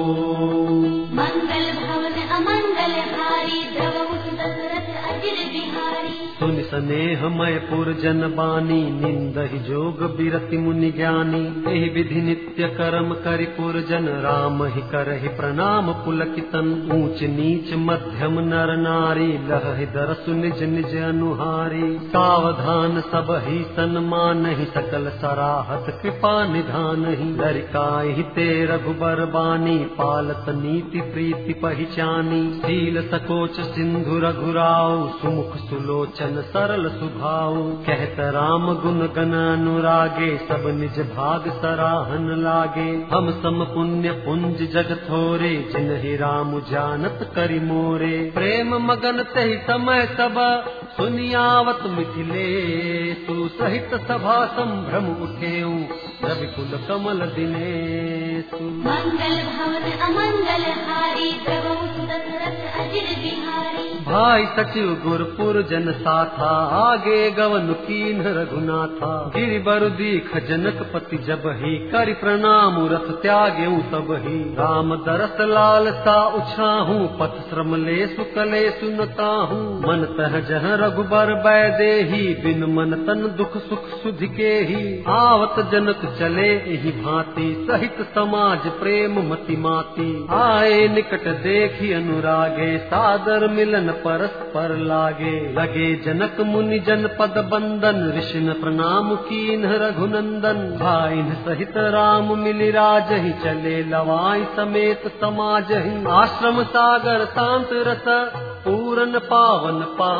B: मंगल भवन अमंगल हारी, द्रवहु दशरथ अजिर बिहारी।
A: सुनि स्नेह मय पुर जन बानी, निंदहि जोग बिरति मुनि ज्ञानी। एहि विधि नित्य करम करि पुर जन, राम ही करहि प्रणाम पुलकितन। ऊंच नीच मध्यम नर नारी, लहहि दरसु निज निज अनुहारी। सावधान सब ही सन्मानहि, सकल सराहत कृपा निधानहि। लरिकाहि ते रघुबर बानी, पालत नीति प्रीति पहिचानी। शील सकोच सिंधु रघुराऊ, सुमुख सुलोचन सरल सुभाऊ। कहत राम गुण गण अनुरागे, सब निज भाग सराहन लागे। हम सम पुण्य पुंज जग थोरे, जिन्हि राम जानत करि मोरे। प्रेम मगन तहि समय सब, सुनियावत मिथिलेषु। सहित सभा संभ्रम उठेऊ, रविकुल कमल दिनेषु।
B: मंगल भवन अमंगल हारी, द्रवहु दशरथ अजिर बिहारी।
A: भाई सचिव गुरपुर जन साथा, आगे गवन कीन रघुनाथा। गिरि बरु दीख जनक पति जबहि, करि प्रणाम रथ त्यागेऊ सबहि। राम दरस लाल सा उछाहू, पथ श्रम लेसु कलेसु नताहू। मन तह जह रघुबर बैदेही, बिन मन तन दुख सुख सुधि केही। आवत जनक चले एहि भांति, सहित समाज प्रेम मति माती। आए निकट देखी अनुरागे, सादर मिलन परस्पर लागे। लगे जनक मुनि जन पद बंदन, ऋषिन प्रणाम कीन रघुनंदन। भाइन सहित राम मिलि राजहि, चले लवाई समेत समाजहि। आश्रम सागर शांत रस, पूरन पावन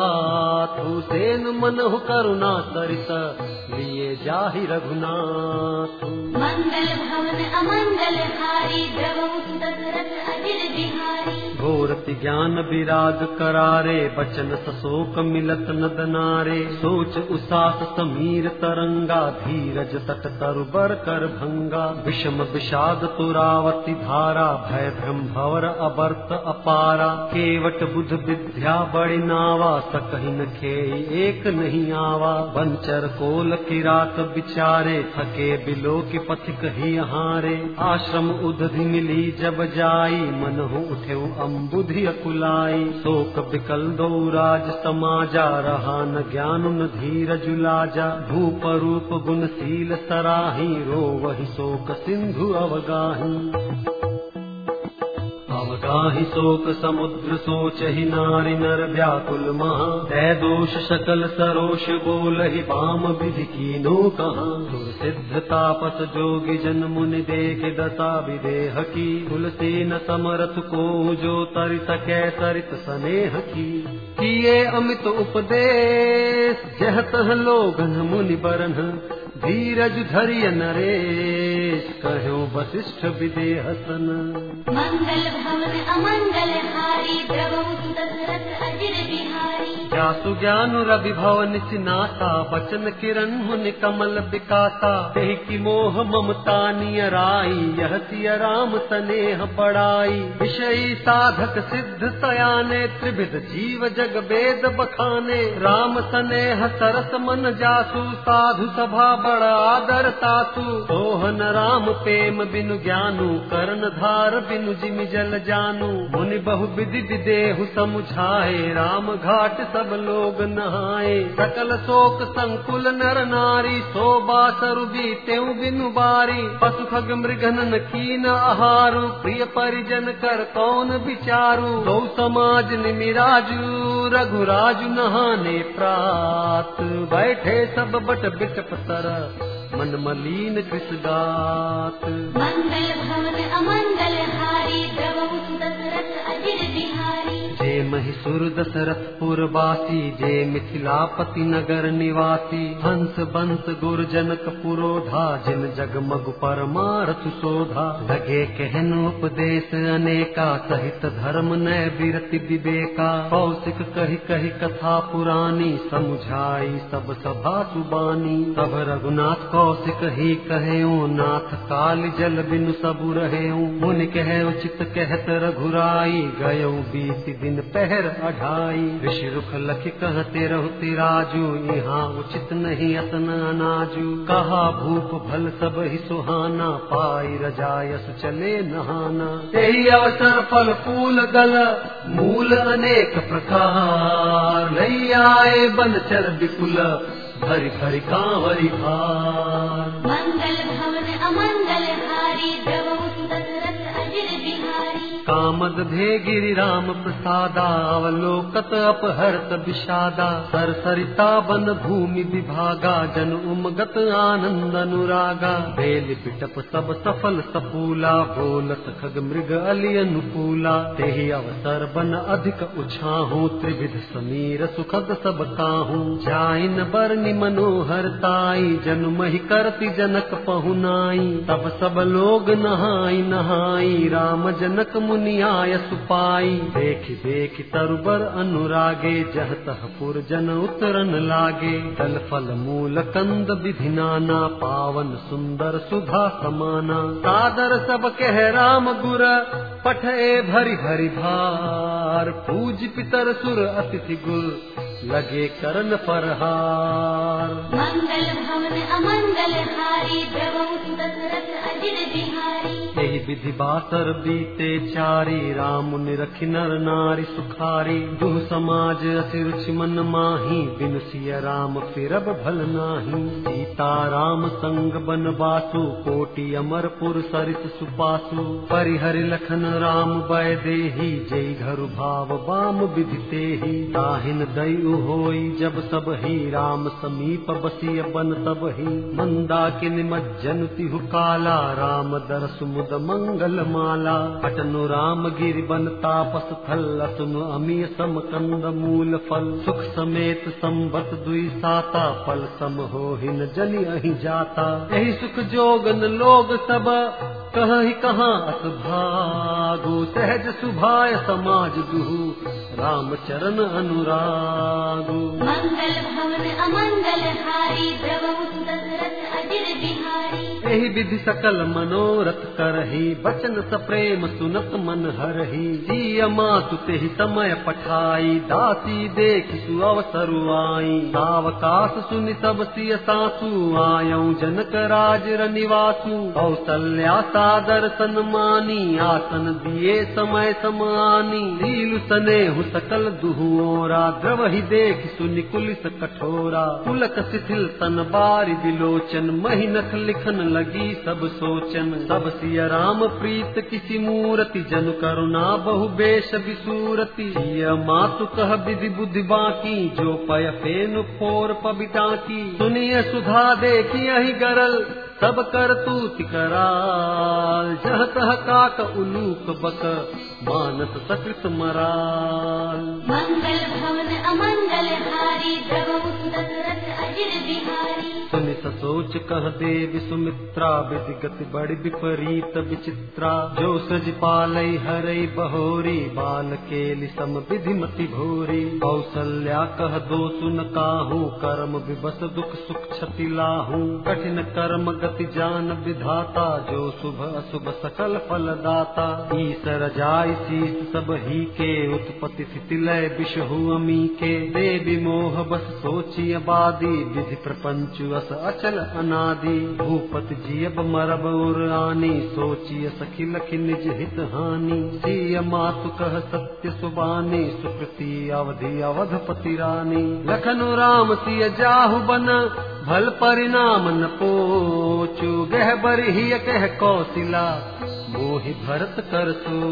A: पाथु। सेन मनहु करुणा सरिस, लिए जाहि रघुनाथ।
B: मंगल भवन अमंगल हारी, द्रवहु दशरथ अजिर बिहारी।
A: घोरति ज्ञान विराग करारे, बचन सशोक मिलत नद नारे। सोच उसास समीर तरंगा, धीरज तट तरुबर कर भंगा। विषम विषाद तुरावती धारा, भय भ्रम भवर अबर्त अपारा। केवट बुध विद्या बड़ी नावा, सकहि न खेई एक नहीं आवा। बंचर कोल किरात विचारे, थके बिलो के पथिक ही हारे। आश्रम उदधि मिली जब जाई, मनहु उठेउ अम्बुधि अकुलाई। शोक बिकल दो राज समाजा, रहा न ज्ञान न धीरज लाजा। भूप रूप गुणशील सराही, रोवहि शोक सिंधु अवगाही। अवगाही शोक समुद्र सोचहि, नारी नर व्याकुल महा। दय दोष सकल सरोष बोलहि, बाम विधि कीनो कहाँ। सुर सिद्ध तापस जोगी जन मुनि, देख दशा विदेह की। तुलसी न समरथ को जो, तरि सकै सरित स्नेह की। किए अमित उपदेश, जह तह लोगन मुनि बरन। धीरज धरिय नरेश, कहो वशिष्ठ विदेह सन।
B: मंगल भवन अमंगल हारी, द्रवहु दशरथ अजिर बिहारी।
A: जासु ज्ञान रवि भव निसिनाता, बचन किरण मुनि कमल विकासा। तेहि की मोह ममता नियराई, यह सिय राम स्नेह बढ़ाई। विषयी साधक सिद्ध सयाने, त्रिविध जीव जग वेद बखाने। राम स्नेह सरस मन जासु, साधु सभा बड़ आदर तासु। सोहन राम प्रेम बिनु ज्ञानु, कर्ण धार बिनु जिमि जल जानू। मुनि बहु विधि विदेहु समुझाए, राम घाट सब लोग नहाए। सकल शोक संकुल नर नारी, शोभा सरु बीतेउ बिनु बारी। पशु खग मृगन कीन आहारु, प्रिय परिजन कर कौन विचारु। दो समाज निमिराजु, रघुराजु नहाने प्रात। बैठे सब बट बिटप तर, मन मलीन कृष गात।
B: मंगल भवन अमंगल हारी, द्रवहु दशरथ अजिर बिहारी।
A: जे महिषुर दशरथ पुरवासी, जे मिथिलापति नगर निवासी। हंस बंस गुर जनक पुरोधा, जिन जगमग परमारथ शोधा। लगे कहन उपदेश अनेका, सहित धर्म नय बिरति विवेका। कौशिक कहि कहि कथा पुरानी, समुझाई सब सभा सुबानी। तब रघुनाथ कौशिक ही कहेऊ, नाथ काल जल बिनु सबु रहेऊ। मुनि कहे उचित कहत रघुराई, गयऊ 20 दिन पहर अढ़ाई। ऋषि रुख लखि कहते रहुति राजू, यहाँ उचित नहीं असन अनाजू। कहा भूप भल सब ही सुहाना, पाई रजायस चले नहाना। यही अवसर फल फूल गल, मूल अनेक प्रकार। लई आए बनचर विपुल, भरि भरि कांवरि भार।
B: मंगल भवन अमंगल हारी, द्रवहु दशरथ अजिर बिहारी।
A: कामद भे गिरि राम प्रसादा, अवलोकत अपहर्त विषादा। सरसरिता बन भूमि विभागा, जन उमगत आनंद अनुरागा। बेल बिटप सब सफल सपूला, बोलत खग मृग अली अनुकूला। तेहि अवसर बन अधिक उछाहू, त्रिविध समीर सुखद सब ताहू। जाइन बरनि मनोहरताई, जनु महि करति जनक पहुनाई। तब सब लोग नहाई नहाई, राम जनक मुनि आय सुपाई। देखि देखि तरुबर अनुरागे, जह तह पुर जन उतरन लागे। दल फल मूल कंद विधि नाना, पावन सुंदर सुधा समाना। सादर सब कह राम गुर, पठे भरि भरि भार। पूज पितर सुर अतिथि गुर, लगे करन परहार।
B: मंगल भवन अमंगल हारी, द्रवहु दशरथ अजिर बिहारी।
A: यही विधि बातर बीते चारी, राम निरखि नर नारी सुखारी। दुह समाज अति रुचि मन माही, बिनु सिय राम फिरब भल नाही। सीता राम संग बनवासु, कोटि अमरपुर सरित सुपासु। परिहरि लखन राम बय देही, जय घरु भाव बाम विधि ही। ताहिन दयु होई जब सब ही, राम समीप बसिय बन तब ही। मंदाकिनी मज्जन तिहु काला, राम दरसु मुद मंगल माला। पटनु राम गिरि बन तापस थल, असुनु अमीय सम कंद मूल फल। सुख समेत संबत दुई साता, फल सम हो हिन जनि अहि जाता। यही सुख जोगन लोग सब, कहीं कहाँ अस भागो सहज सुभाय समाज दुहु राम चरण अनुरागो।
B: मंगल भवन अमंगल हारी द्रवहु दशरथ अजिर बिहारी।
A: एहि विधि सकल मनोरथ करहि बचन सप्रेम सुनत मन हरहि। सिय मातु तेहि समय पठाई दासी देखि सुअवसर आई। सावकाश सुनि सब सिय सासु आयऊ जनक राज रनिवासु। कौसल्या सादर सन्मानी आसन दिए समय समानी। लीलु सनेहु सकल दुहुओरा द्रवहि देखि सुनि कुलिस कठोरा। पुलक शिथिल तन बारि विलोचन महि नख लिखन लगी सब सोचन। सब सिय राम प्रीत किसी मूरति जनु करुणा बहु बेश विसूरति। सिय मातु कह विधि बुद्धि बाकी जो पय फेनु फोर पबिटा की। सुनिय सुधा देखी अहि गरल सब कर तूति कराल। जह तह काक उलूक बक मानस सकृत मराल।
B: मंगल भवन अमंगल हारी द्रवहु दशरथ अजिर बिहारी।
A: सुनि ससोच कह देवी सुमित्रा विधि गति बड़ी विपरीत विचित्रा। जो सज पालई हरई बहोरी बाल केलि सम विधि मति भोरी। कौसल्या कह दो सुन काहू कर्म विवश दुख सुख क्षति लाहू। कठिन कर्म गति जान विधाता जो शुभ अशुभ सकल फल दाता। ईसर जाय शीस सब ही के उत्पत्ति स्थिति लय विषहु अमी के। देवी मोह बस सोची अबादी विधि प्रपंच अस अचल अनादि। भूपति जियब मरब उर आनी सोचिय सखी लखी निज हित हानि। सिय मातु कह सत्य सुबानी सुकृति अवधि अवधपति रानी। लखनु राम सिय जाहु बन भल परिणाम न पोचु। गह बरहि कह कौशिला मोहि भरत कर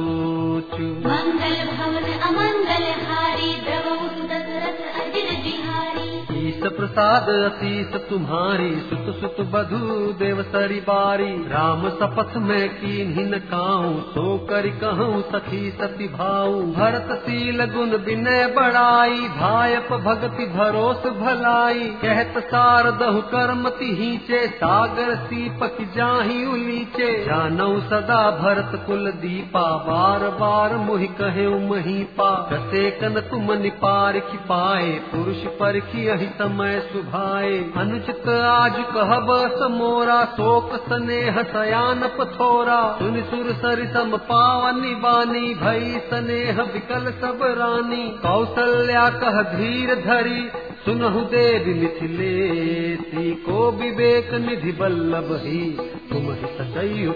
A: सोचु।
B: मंगल भवन अमंगल हारी द्रवहु दशरथ अजिर बिहारी।
A: ईश प्रसाद असीस तुम्हारी सुत सुत बधु देव सरी बारी। राम सपथ में कीन्हि न काहू सो करि कहूँ सखी सती भाऊ। भरत शील गुण विनय बढ़ाई धायप भगति भरोस भलाई। कहत सार दहु कर्मति हीचे सागर सीपक जाहि उलीचे। जानऊ सदा भरत कुल दीपा बार बार मोहि कहे महीपा। कसे कन तुम निपार की पाए पुरुष परखी अहि समय सुभाए। अनुचित आज कहब समोरा शोक स्नेह सयान पथोरा। सुनि सुर सरि सम पावनि बानी भई स्नेह विकल सब रानी। कौसल्या कह धीर धरी सुनहु देवी मिथिलेसी। को विवेक निधि बल्लभ ही तुम ही सचई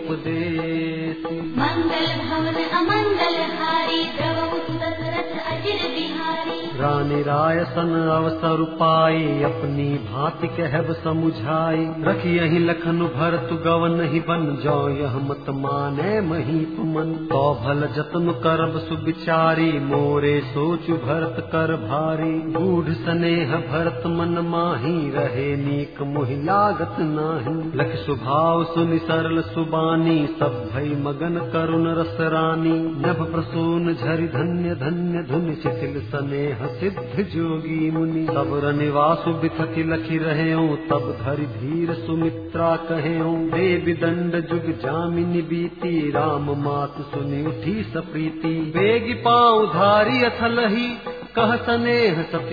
A: उपदेसी।
B: मंगल भवन अमंगल हारी द्रवहु दशरथ अजिर बिहारी।
A: रानी राय सन अवसर पाई अपनी भांति कहब समुझाई। रखियहि लखन भरतु गवन ही बन जो यह मत माने मही तुमन। तो भल जतन करब सुविचारी मोरे सोचु भरत कर भारी। गूढ़ स्नेह भरत मन माही रहे नीक मोहि लागत नाही। लख स्वभाव सुनि सरल सुबानी सब भई मगन करुण रस रानी। नभ प्रसून झरि धन्य धन्य धुनि शिथिल स्नेह सिद्ध जोगी मुनि। सब रनिवासु बिथकि लखि रहेऊ तब धरि धीर सुमित्रा कहेऊ। देवी दंड जुग जामिनी बीती राम मातु सुनि उठी सप्रीति। बेगी पाँव धारी अथलहि कह स्नेह सति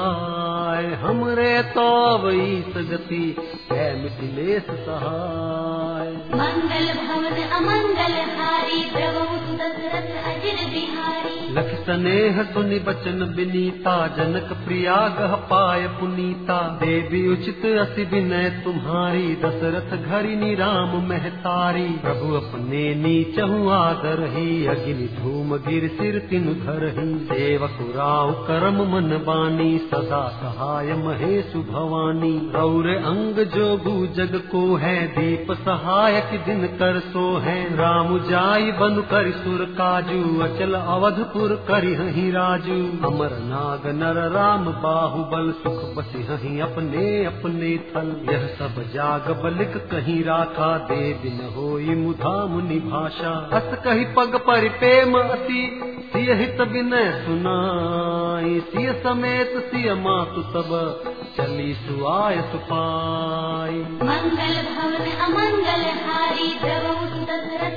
A: भाई। हमरे तो वही सगति है मिथिलेश सहाय।
B: मंगल भवन अमंगल हारी द्रवहु दशरथ अजिर बिहारी।
A: लख स्नेह सुनि बचन विनीता जनक प्रिया गह पाय पुनीता। देवी उचित अति विनय तुम्हारी दशरथ घरिनी राम महतारी। प्रभु अपने नीचहु आदर ही अग्नि धूम गिर सिर तिनु धरहि। सेवक राव करम मन बानी सदा सहाय महेशु भवानी। रौर अंग जोगु जग को है दीप सहायक दिन कर सो है। राम जाई बनु कर सुर काजू अचल अवधपुर करिहि राजू। अमर नाग नर राम बाहुबल सुख बसिहि अपने अपने थल। यह सब जाग बलिक कहीं राखा दे बिन होई मुधा मुनि भाषा। हस कही पग परिपेम अति सिय हित विनय सुनाई। सिय समेत सिय मातु सब चली सुआय सुपाई।
B: मंगल भवन अमंगल हारी द्रवहु दशरथ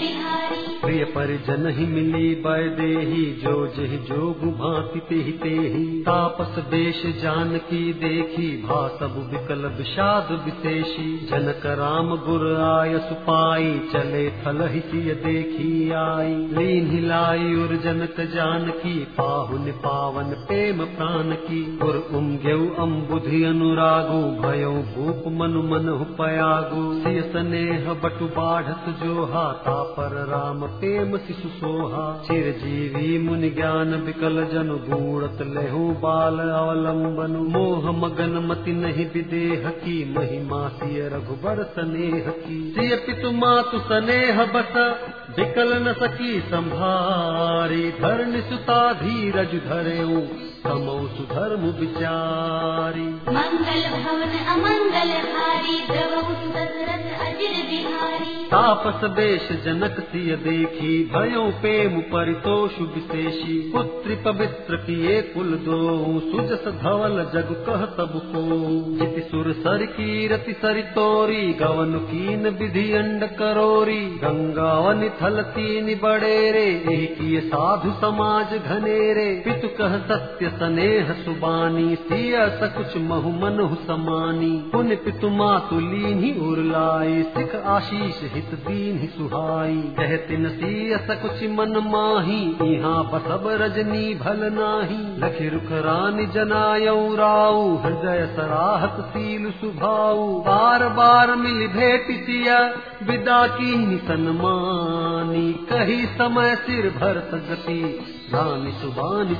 B: बिहारी।
A: प्रिय परिजन ही मिली बैदेही, जो जहि जोगु भांति तेहि तेहि। तापस बेश जानकी देखी, भा सब विकल विषाद विशेषी। जनक राम गुर आय सुपाई, चले थल ही सिय देखी आई। लीन हिलाई उर जनक जानकी, पाहुन पावन प्रेम प्राण की। उर उमगेउ अम्बुधि अनुरागु, भयो भूप मनु मनहु पयागु। सिय स्नेह बटु बाढ़त जोहा, तापर राम प्रेम शिशु सोहा। चिरजीवी मुनि ज्ञान विकल जनु, गूढ़त लेहु बाल अवलंबनु। मोह मगन मति नहीं विदेह की, महिमा सिय रघुबर स्नेह की। सिय पितु मातु स्नेह बस, विकल न सकी संभारी। धरनि सुता धीरज धरेऊ, समौ सुधर्म विचारी।
B: मंगल भवन अमंगल हारी, द्रवहु दशरथ अजिर बिहारी।
A: तापस बेश जनक सिय देखी, भयो प्रेम परितोष विशेषी। पुत्री पवित्र किए कुल दो, सुजस धवल जग कह तब को। जिति सुर सर कीरति सरितोरी, गवन कीन विधि अंड करोरी। गंगावन थल तीन बड़ेरे, एहि किए साधु समाज घनेरे। पितु कह सत्य स्नेह सुबानी, सिय सकुच महु मनहु समानी। पुन पितु मातु लीन्हि उरलाई, सिख आशीष हित दीन्हि सुहाई। कहतिन सिय सकुच मन माही, इहाँ बसब रजनी भल नाही। लखि रुख रानी जनायऊ राऊ, हृदय सराहत सील सुभाऊ। बार बार मिल भेट सिया, विदा कीन्हि सन्मानी। कही समय सिर भरत गति, रानी सुबानी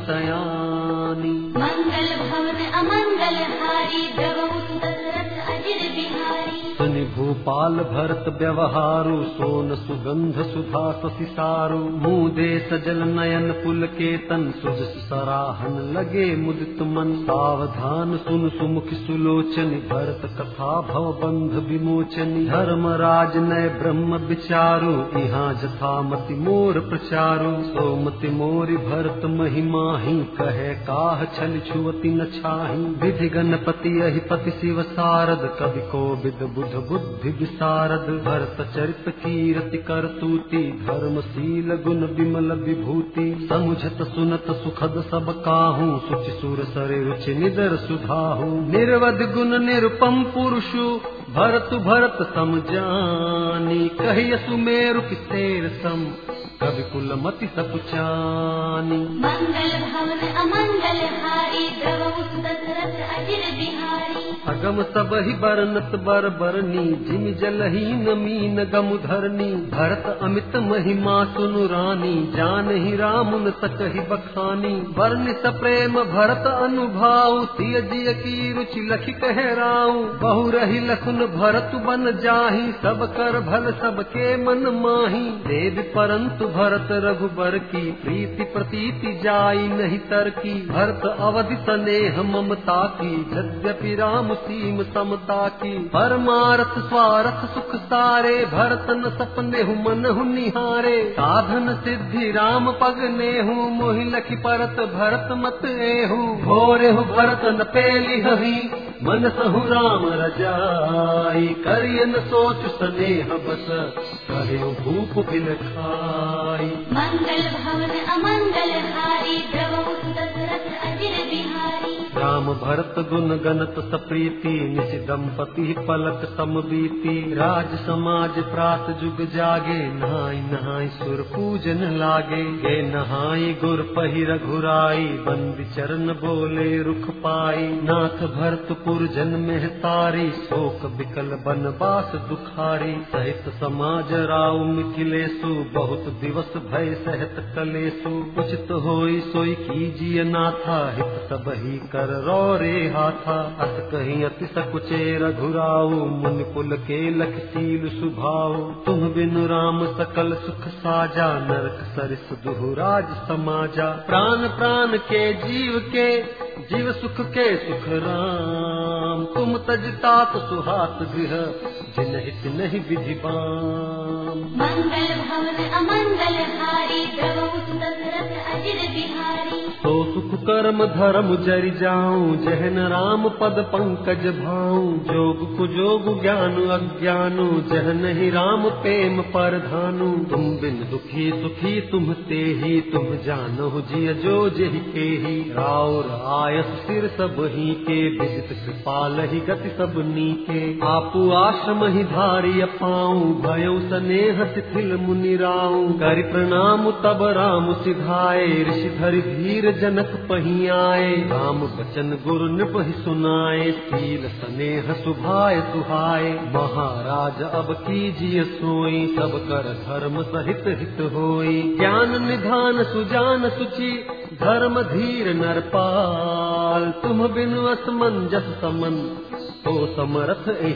A: सयानी।
B: मंगल भवन अमंगल हारी, द्रवहु दशरथ अजिर बिहारी।
A: सुनि भूपाल भरत व्यवहारु, सोन सुगंध सुधा ससिसारु। मुदे सजल नयन पुलकेतन, सुजस सराहन लगे मुदित मन। सावधान सुन सुमुख सुलोचन, भरत कथा भव बंध विमोचनी। धर्मराज नय ब्रह्म विचारु, इहाँ जथामति मोर प्रचारु। सोमति मोरि भरत महिमाहि, कहे काह छल छुअति न छाहि। विधि गणपति अहिपति शिव सारद, कवि कोविद बुध बुद्धि विसारद। भरत चरित कीरति करतूति, धर्मशील गुण विमल विभूति। समुझत सुनत सुखद सब काहू, सुचि सुर सरे रुचि निदर सुधाहु। निर्वध गुण निरुपम पुरुषु, भरतु भरत सम जानी। कहिय सुमेरु की शेर सम, कवि कुल मति सकुचानी।
B: मंगल भवन अमंगल हारी, द्रवहु दशरथ अजिर बिहारी।
A: अगम सब ही बरनत बर बरनी, जिम जलहीन मीन गमु धरनी। भरत अमित महिमा सुनु रानी, जान ही राम न सकहि बखानी। वर्णि सप्रेम भरत अनुभाव, सिय जिय की रुचि लखि कहे राऊ। बहु रही लखुन भरत बन जाहि, सब कर भल सबके मन माही। देव परंतु भरत रघुबर की, प्रीति प्रतीति जाई नहीं तर की। भरत अवधि स्नेह ममता की, यद्यपि राम सीम समता की। परमारथ स्वारथ सुख सारे, भरत न सपनेहु मनहु निहारे। साधन सिद्धि राम पग नेहु, मोहि लखि परत भरत मत एहु। भोरेहु भरत न पेली हहि, मन सहु राम रजाई। करिय न सोच स्नेह बस, करेउ भूप बिन खाई।
B: मंगल भवन अमंगल हारी, द्रवहु दशरथ अजिर बिहारी।
A: राम भरत गुण गणत सप्रीति, निशि दंपति पलक सम बीती। राज समाज प्रात जुग जागे, नहाई नहाई सुर पूजन लागे। गे नहाई गुर पहि रघुराई, बंदी चरण बोले रुख पाई। नाथ भरतपुर जन्मे तारी, शोक बिकल बनवास दुखारी। सहित समाज राउ मिथिलेशु, बहुत दिवस भय सहत कलेशु। उचित होई सोई कीजिए नाथा, हित सब ही कर रे हाथा। अस कहीं अति सकुचे रघुराऊ, मुनि कुल के लख सील सुभाऊ। तुम बिनु राम सकल सुख साजा, नरक सरिस दुहुराज समाजा। प्राण प्राण के, जीव सुख के सुख राम। तुम तजतात सुहात गृह, जिनहित नहीं विधि बाम।
B: मंगल भवन अमंगल हारी, द्रवहु दशरथ अजिर बिहारी।
A: तो सुख सुख कर्म धर्म जरि जाऊं, जहन राम पद पंकज भाऊं। जोग कुजोग ज्ञान अज्ञानु, जहन ही राम प्रेम परधानु। तुम बिन दुखी सुखी तुम ते ही, तुम जानो जिय जो जेहि के ही। राउर आयस सिर सब ही के, विदित कृपाल ही गति सब नीके। आपु आश्रम ही धारी अपाऊं, भयउ स्नेह शिथिल मुनि राऊं। करि प्रणाम तब राम सिधाए, ऋषि धरि धीर जनक पही आए। राम बचन गुरु नृप ही सुनाए, शील स्नेह सुभाय सुहाए। महाराज अब कीजिए सोई, सब कर धर्म सहित हित होई। ज्ञान निधान सुजान सुचि, धर्म धीर नरपाल। तुम बिनु असमंजस समन, तो समरथ एहि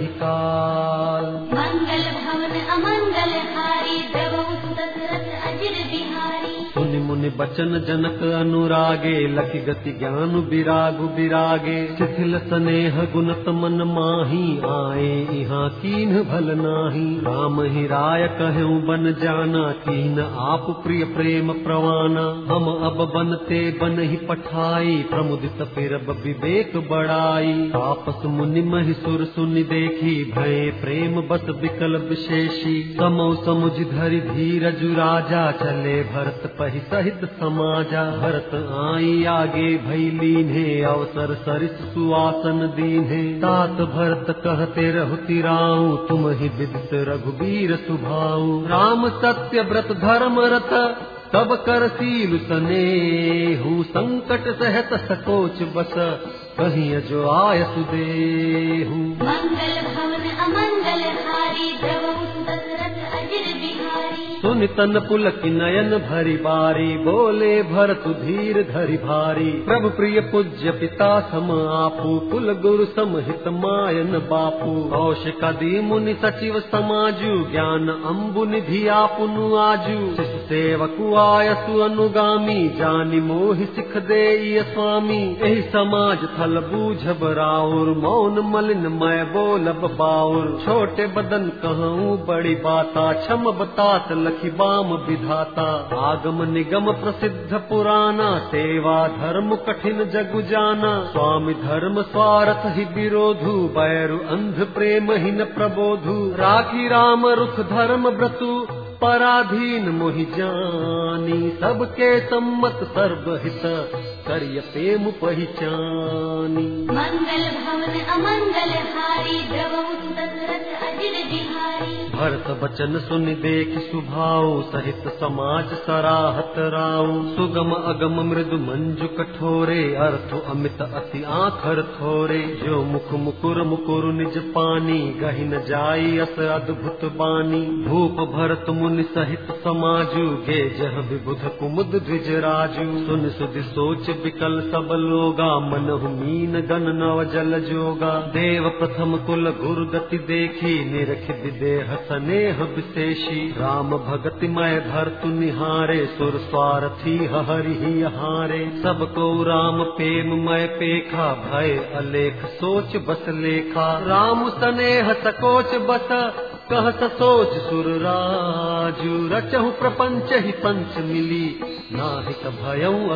A: काल।
B: मंगल भवन अमंगल हारी, द्रवहु दशरथ अजिर बिहारी।
A: सुनि मुनि बचन जनक अनुरागे, लखि गति ज्ञान विरागु विरागे। शिथिल स्नेह गुणत मन माही, आए यहाँ कीन्ह भल नाही। राम ही राय कहूँ बन जाना, कीन आप प्रिय प्रेम प्रवाना। हम अब बनते बन ही पठाई, प्रमुदित पिरब विवेक बढ़ाई। आपस मुनि महि सुर सुनि देखी, भय प्रेम बस विकल विशेषी। समौ समुझ धरि धीरजु राजा, चले भरत पहि सहित समाजा। भरत आई आगे भई लीन्हे, अवसर सरिस सुआसन दीन्हे। तात भरत कहते रहुति राऊ, तुम ही विदित रघुबीर सुभाऊ। राम सत्य व्रत धर्म रत, तब कर सील सनेहु। संकट सहत सकोच बस, कहीं जो आय सुदेहु।
B: मंगल भवन अमंगल हारी, द्रवहु दशरथ अजिर बिहारी।
A: सुनि तन पुलक नयन भरि बारी, बोले भरत धीर धरि भारी। प्रभु प्रिय पूज्य पिता सम आपू, कुल गुरु समहित मायन बापू। कौशिकादि मुनि सचिव समाजु, ज्ञान अम्बु निधि आपुनु आजु। शिष्य सेवकु आयसु अनुगामी, जानि मोहि सिख देई स्वामी। एहि समाज थल बूझब राउर, मौन मलिन मैं बोलब बाउर। छोटे बदन कहूँ बड़ी बाता, क्षम बतात लखि बाम विधाता। आगम निगम प्रसिद्ध पुराना, सेवा धर्म कठिन जगु जाना। स्वामी धर्म स्वार्थ ही विरोधु, बैरु अंध प्रेम ही न प्रबोधु। राखी राम रुख धर्म व्रतु, पराधीन मोहि जानी। सबके सम्मत सर्वहित, करिय प्रेम पहिचानी।
B: मंगल भवन अमंगल हारी, द्रवहु दशरथ अजिर बिहारी।
A: भरत बचन सुनि देखि सुभाऊ, सहित समाज सराहत राऊ। सुगम अगम मृदु मंजु कठोरे, अर्थो अमित अति आखर थोरे। जो मुख मुकुर मुकुर निज पानी, गहि न जाई अस अद्भुत बानी। भूप भरत मुनि सहित समाजु, गे जह विबुध कुमुद द्विज राजू। सुन सुधि सोच विकल सब लोगा, मनहु मीन गण नव जल जोगा। देव प्रथम कुल गुरु गति देखी, निरख विदेह स्नेह विशेषी। राम भगति मय भरतु निहारे, सुर स्वार्थी हरि ही हारे। सब को राम प्रेम मय पेखा, भय अलेख सोच बस लेखा। राम स्नेह सकोच बस, कहत सोच सुर राजू। रचहु प्रपंच ही पंच मिली, नाहिक भयउ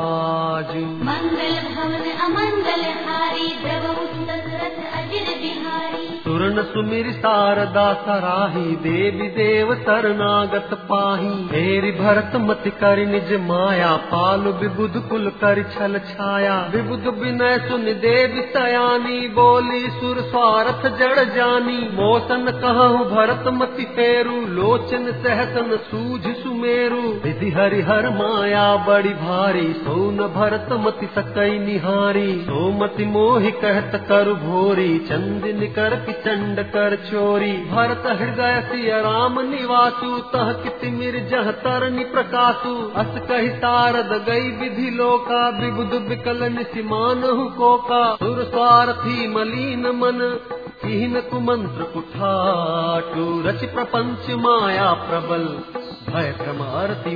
A: अकाजू।
B: मंगल भवन अमंगल हारी, द्रवहु दशरथ अजिर बिहारी।
A: सुरन सुमिर शारदा सराही, देवी देव शरणागत पाही। मेरी भरत मति करि निज माया, पालु विबुध कुल करि छल छाया। विबुध विनय सुनि देवी सयानी, बोली सुर स्वार्थ जड़ जानी। मोसन कहूँ भरत मति फेरू, लोचन सहसन सूझ सुमेरु। विधि हरिहर माया बड़ी भारी, सोन भरत मति सकई निहारी। सोमति मोहि कहत करु भोरी, चंदिन कर चंड कर चोरी। भरत हृदय सिय राम निवासु, तह किति मिर्जह तरनि प्रकाशु। अस कहि सारद गई विधि लोका, विबुध विकल निसिमानहु कोका। सुर स्वार्थी मलीन मन, कीन कुमंत्र कुठाटु। रचि प्रपंच माया प्रबल, भय भ्रम आरती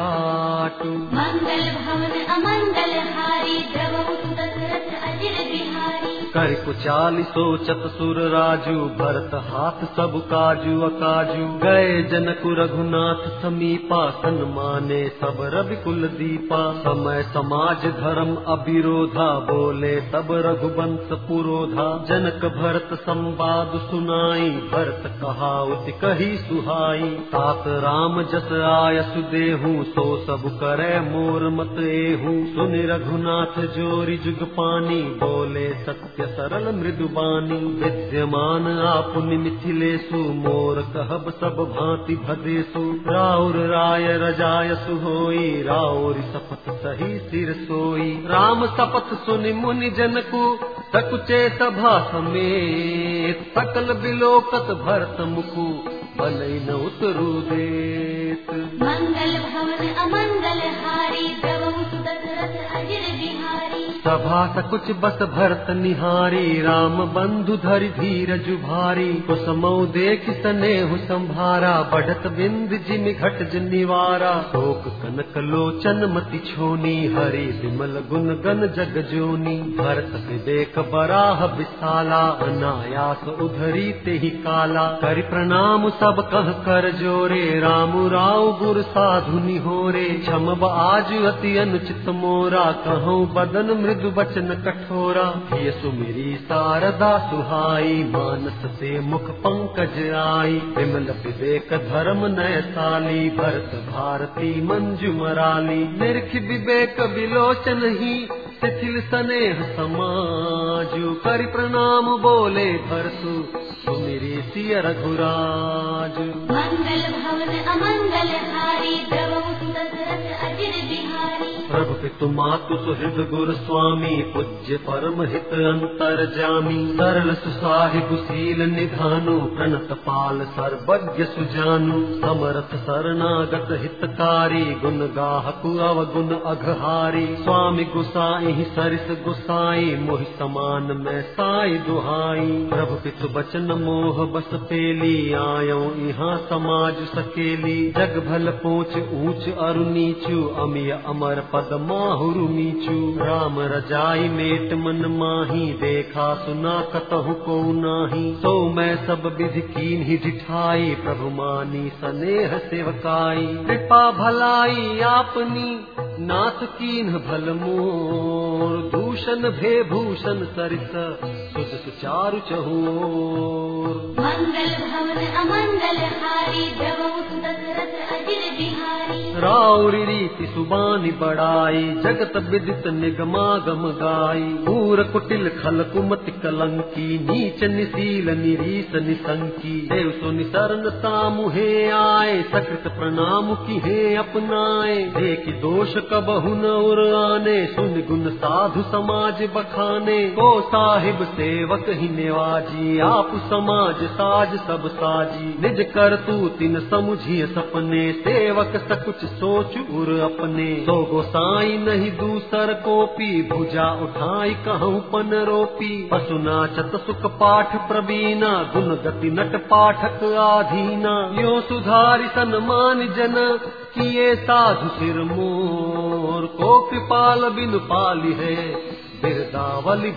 A: उचाटु।
B: मंगल भवन अमंगल हारी, द्रवहु दशरथ अजिर बिहारी।
A: कर कुचाली सोचत सुर राजू, भरत हाथ सब काजू अकाजू। गए जनकु रघुनाथ समीपा, सन्माने सब रवि कुल दीपा। समय समाज धर्म अविरोधा, बोले तब रघुवंश पुरोधा। जनक भरत संवाद सुनाई, भरत कहावत कही सुहाई। तात राम जस आयसु देहु, सो सब करे मोर मत एहू। सुनि रघुनाथ जोरि जुग पानी, बोले सत्य सरल मृदुबानी। विद्यमान आपुनि मिथिलेषु, मोर कहब सब भांति भदेषु। राउर राय रजायसु होई, राउर शपथ सही सिर सोई। राम शपथ सुनि मुनि जनकु, सकुचे सभा समेत। सकल बिलोकत भरत मुकु, बनई न उतरु देत।
B: मंगल भवन अमंगल हारी, द्रवहु सुदशरथ अजिर बिहारी।
A: सभा सकुच बस भरत निहारी, राम बंधु धरि धीरज भारी। कुसमऊ देख स्नेहु संभारा, बढ़त बिंद जिमि घट निवारा। शोक कनक लोचन मति छोनी, हरि विमल गुण गन जग जोनी। भरत विवेक बराह विशाला, अनायास उधरी तेहि काला। करि प्रणाम सब कह कर जोरे, राम राव गुर साधु निहोरे। क्षमब आज अति अनुचित मोरा, कहूँ बदन मृदु वचन कठोरा। ये सुमिरी शारदा सुहाई, मानस से मुख पंकज आई। विमल विवेक धर्म नयसाली, भरत भारती मंजू मराली। निर्ख विवेक विलोचन ही, शिथिल स्नेह समाजु। करि प्रणाम बोले भरतु, सुमिरी सिय रघुराज।
B: मंगल भवन अमंगल हारी, द्रवहु सुदशरथ अजिर बिहारी।
A: प्रभु पितु मातु सुहृद गुर स्वामी, पूज्य परम हित अंतर जामी। सरल सुसाहिबु शील निधानु, प्रणत पाल सर्वज्ञ सुजानु। समरथ शरणागत हितकारी, गुण गाहकु अवगुण अघहारी। स्वामी गुसाई सरिस गुसाई, मोहि समान मैं साई दुहाई। प्रभु पितु बचन मोह बस पेली, आयो यहाँ समाज सकेली। जग भल पोच ऊंच अरु नीचू, अमिय अमर पद माहुरु नीचू। राम रजाई मेट मन माही, देखा सुना कतहु को नाही। सो मैं सब विधि कीन्हि ढिठाई, प्रभु मानी स्नेह सेवकाई। कृपा भलाई आपनी, नाथ कीन्ह भल मोर। दूषण भे भूषण सरिस, सुध सुचारु चहुर।
B: मंगल भवन अमंगल हारी, द्रवहु सुदशरथ अजिर बिहारी।
A: राउरी रीति सुबानी बड़ाई, जगत विदित निगमागम गाई। पूर कुटिल खल कुमति कलंकी, नीच निशील निरीस निसंकी। देव सुनि शरण तामु हे आए, सकृत प्रणाम की हे अपनाए। देखि दोष कबहु न उर आने, सुनि गुण साधु समाज बखाने। को साहिब सेवक ही निवाजी, आप समाज साज सब साजी। निज कर तू तिन समुझिय सपने, सेवक सकुच सोच उर अपने। सो गोसाई नहीं दूसर कोपी, भुजा उठाई कहूँ पन रोपी। पशु नाचत सुख पाठ प्रवीणा, गुण गति नट पाठक आधीना। यो सुधारि सन्मान जन, किए साधु सिर मोर। को कृपाल बिनु पाली है, बिरदावली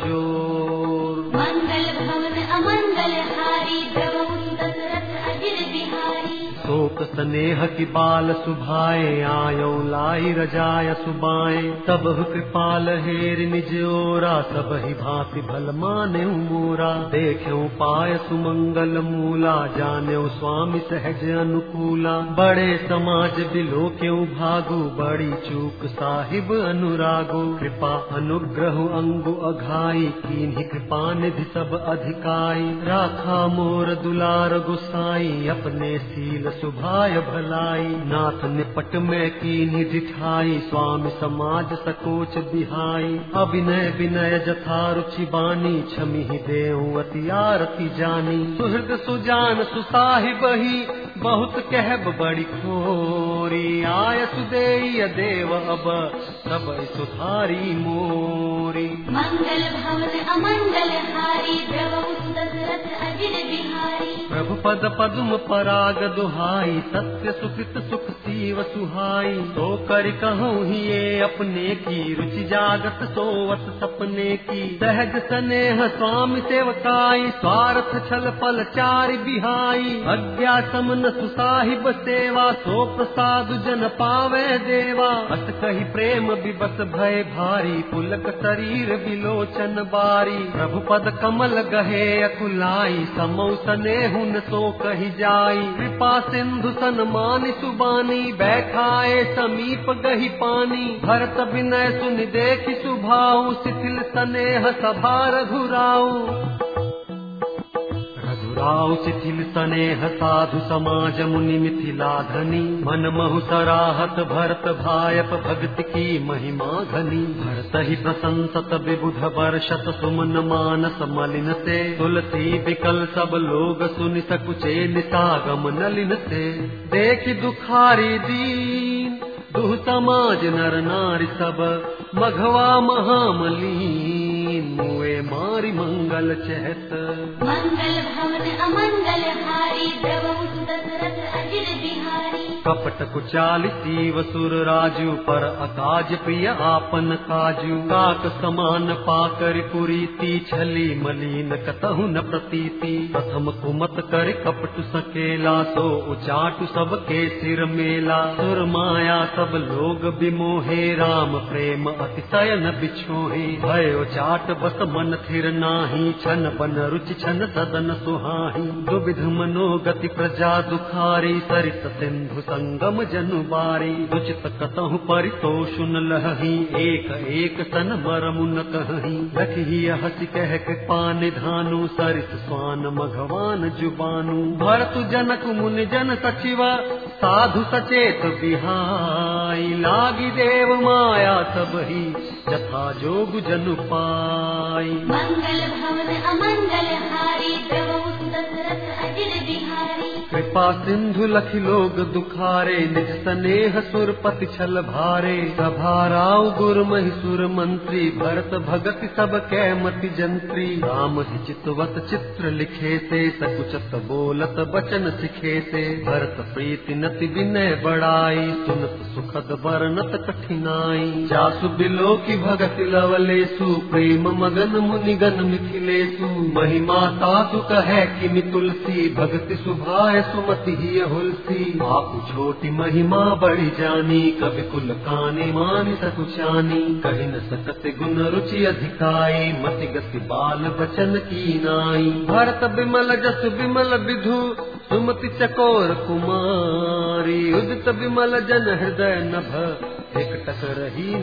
A: बरजोर।
B: मंगल भवन अमंगल हारी, द्रवहु सुदशरथ अजिर बिहारी।
A: शोक स्नेह की बाल सुभाए, आयो लाई रजाय सुबाए। तब कृपाल हेर निज ओरा, सब ही भांति भल माने मोरा। देख्यो पाय सुमंगल मूला, जान्यो स्वामी सहज अनुकूला। बड़े समाज बिलो क्यों भागु, बड़ी चूक साहिब अनुरागो। कृपा अनुग्रह अंगु अघाई, कीन्हि कृपा निधि सब अधिकाई। राखा मोर दुलार गुसाई, अपने सील सुभाय भलाई। नाथ निपट में कीन्हि दिठाई, स्वामी समाज सकोच बिहाई। अभिनय विनय जथा रुचि बानी, छमिहि देहु अति आरती जानी। सुहृद सुजान सुसाहिब ही, बहुत कहब बड़ी खोरी। आय सुदेय देव अब, सब सुधारी मोरी।
B: मंगल भवन अमंगल हारी, द्रवहु सुदशरथ अजिर बिहारी।
A: प्रभु पद पद्म पराग दुहाई, सत्य सुकृत सुख सीव सुहाई। तो कर कहूँ ही ये अपने की, रुचि जागत सोवत सपने की। सहज स्नेह स्वामी सेवकाई, स्वार्थ छल फल चारि बिहाई। अज्ञा समन सुसाहिब सेवा, सो प्रसाद जन पावे देवा। अस कही प्रेम विबस भय भारी, पुलक शरीर बिलोचन बारी। प्रभु पद कमल गहे अकुलाई, समौ स्नेहुन सो कही जाई। कृपा सिंधु सन्मानि सुबानी, बैठाए समीप गही पानी। भरत विनय सुनि देखि सुभाऊ, शिथिल स्नेह सभा रघुराऊ। रघुराऊ शिथिल स्नेह साधु समाज, मुनि मिथिला धनी। मन महु सराहत भरत भायप, भक्ति की महिमा घनी। भरत ही प्रशंसत विबुध वर्षत, सुमन मानस मलिन से। तुलसी बिकल सब लोग सुनि सकुचे, निसागम नलिन से। देखि दुखारी दीन दुह समाज नर नारी सब, मघवा महामलीन मुए मारी मंगल चहत।
B: मंगल भवन अमंगल हारी, द्रवहु दशरथ अजिर बिहारी।
A: कपट कुचाल सीव सुर राजू, पर अकाज प्रिय आपन काजू। काक समान पाकर कुरीति, छली मलिन कतहु न प्रतीति। प्रथम कुमत कर कपट सकेला, सो उचाटु सबके सिर मेला। सुर माया सब लोग बिमोहे, राम प्रेम अतिशय न बिछोहे। भय उचाट बस मन थिर नाही, छन बन रुचि छन सदन सुहाही। दुविध मनोगति प्रजा दुखारी, सरित सिंधु संगम जनु बारी। उचित कतहु परितोषु न लहही, एक एक सन मरमुन कहही। रखी हसी कह कृपा निधानु, सरित स्वान मघवान जुबानु। भरतु जनक मुनि जन सचिव, साधु सचेत बिहाई। लागी देव माया सबही, जथा जोग जनु पाई।
B: मंगल भवन अमंगल हारी, द्रवहु दशरथ अजिर बिहारी।
A: कृपा सिंधु लखि लोग दुखारे, निज स्नेह सुरपति छल भारे। सभाराउ गुर महि सुर मंत्री, भरत भगति सब कै मति जंत्री। राम ही चितवत चित्र लिखे से, सकुचत बोलत बचन सिखे से। भरत प्रीति नति विनय बढ़ाई, सुनत सुखद बरनत कठिनाई। जासु बिलो की भगति लवलेसु, प्रेम मगन मुनिगन मिथिलेसु। महिमा तासु कहे किमि तुलसी, भगति सुभाय सुमति ही हुलसी। आपु छोटी महिमा बड़ी जानी, कवि कुल कानी मानि सकुचानी। कहि न सकत गुण रुचि अधिकाई, मति गति बाल बचन की नाई। भरत बिमल जस बिमल विधु, सुमति चकोर कुमारी। उदित बिमल जन हृदय नभ, एकटक रही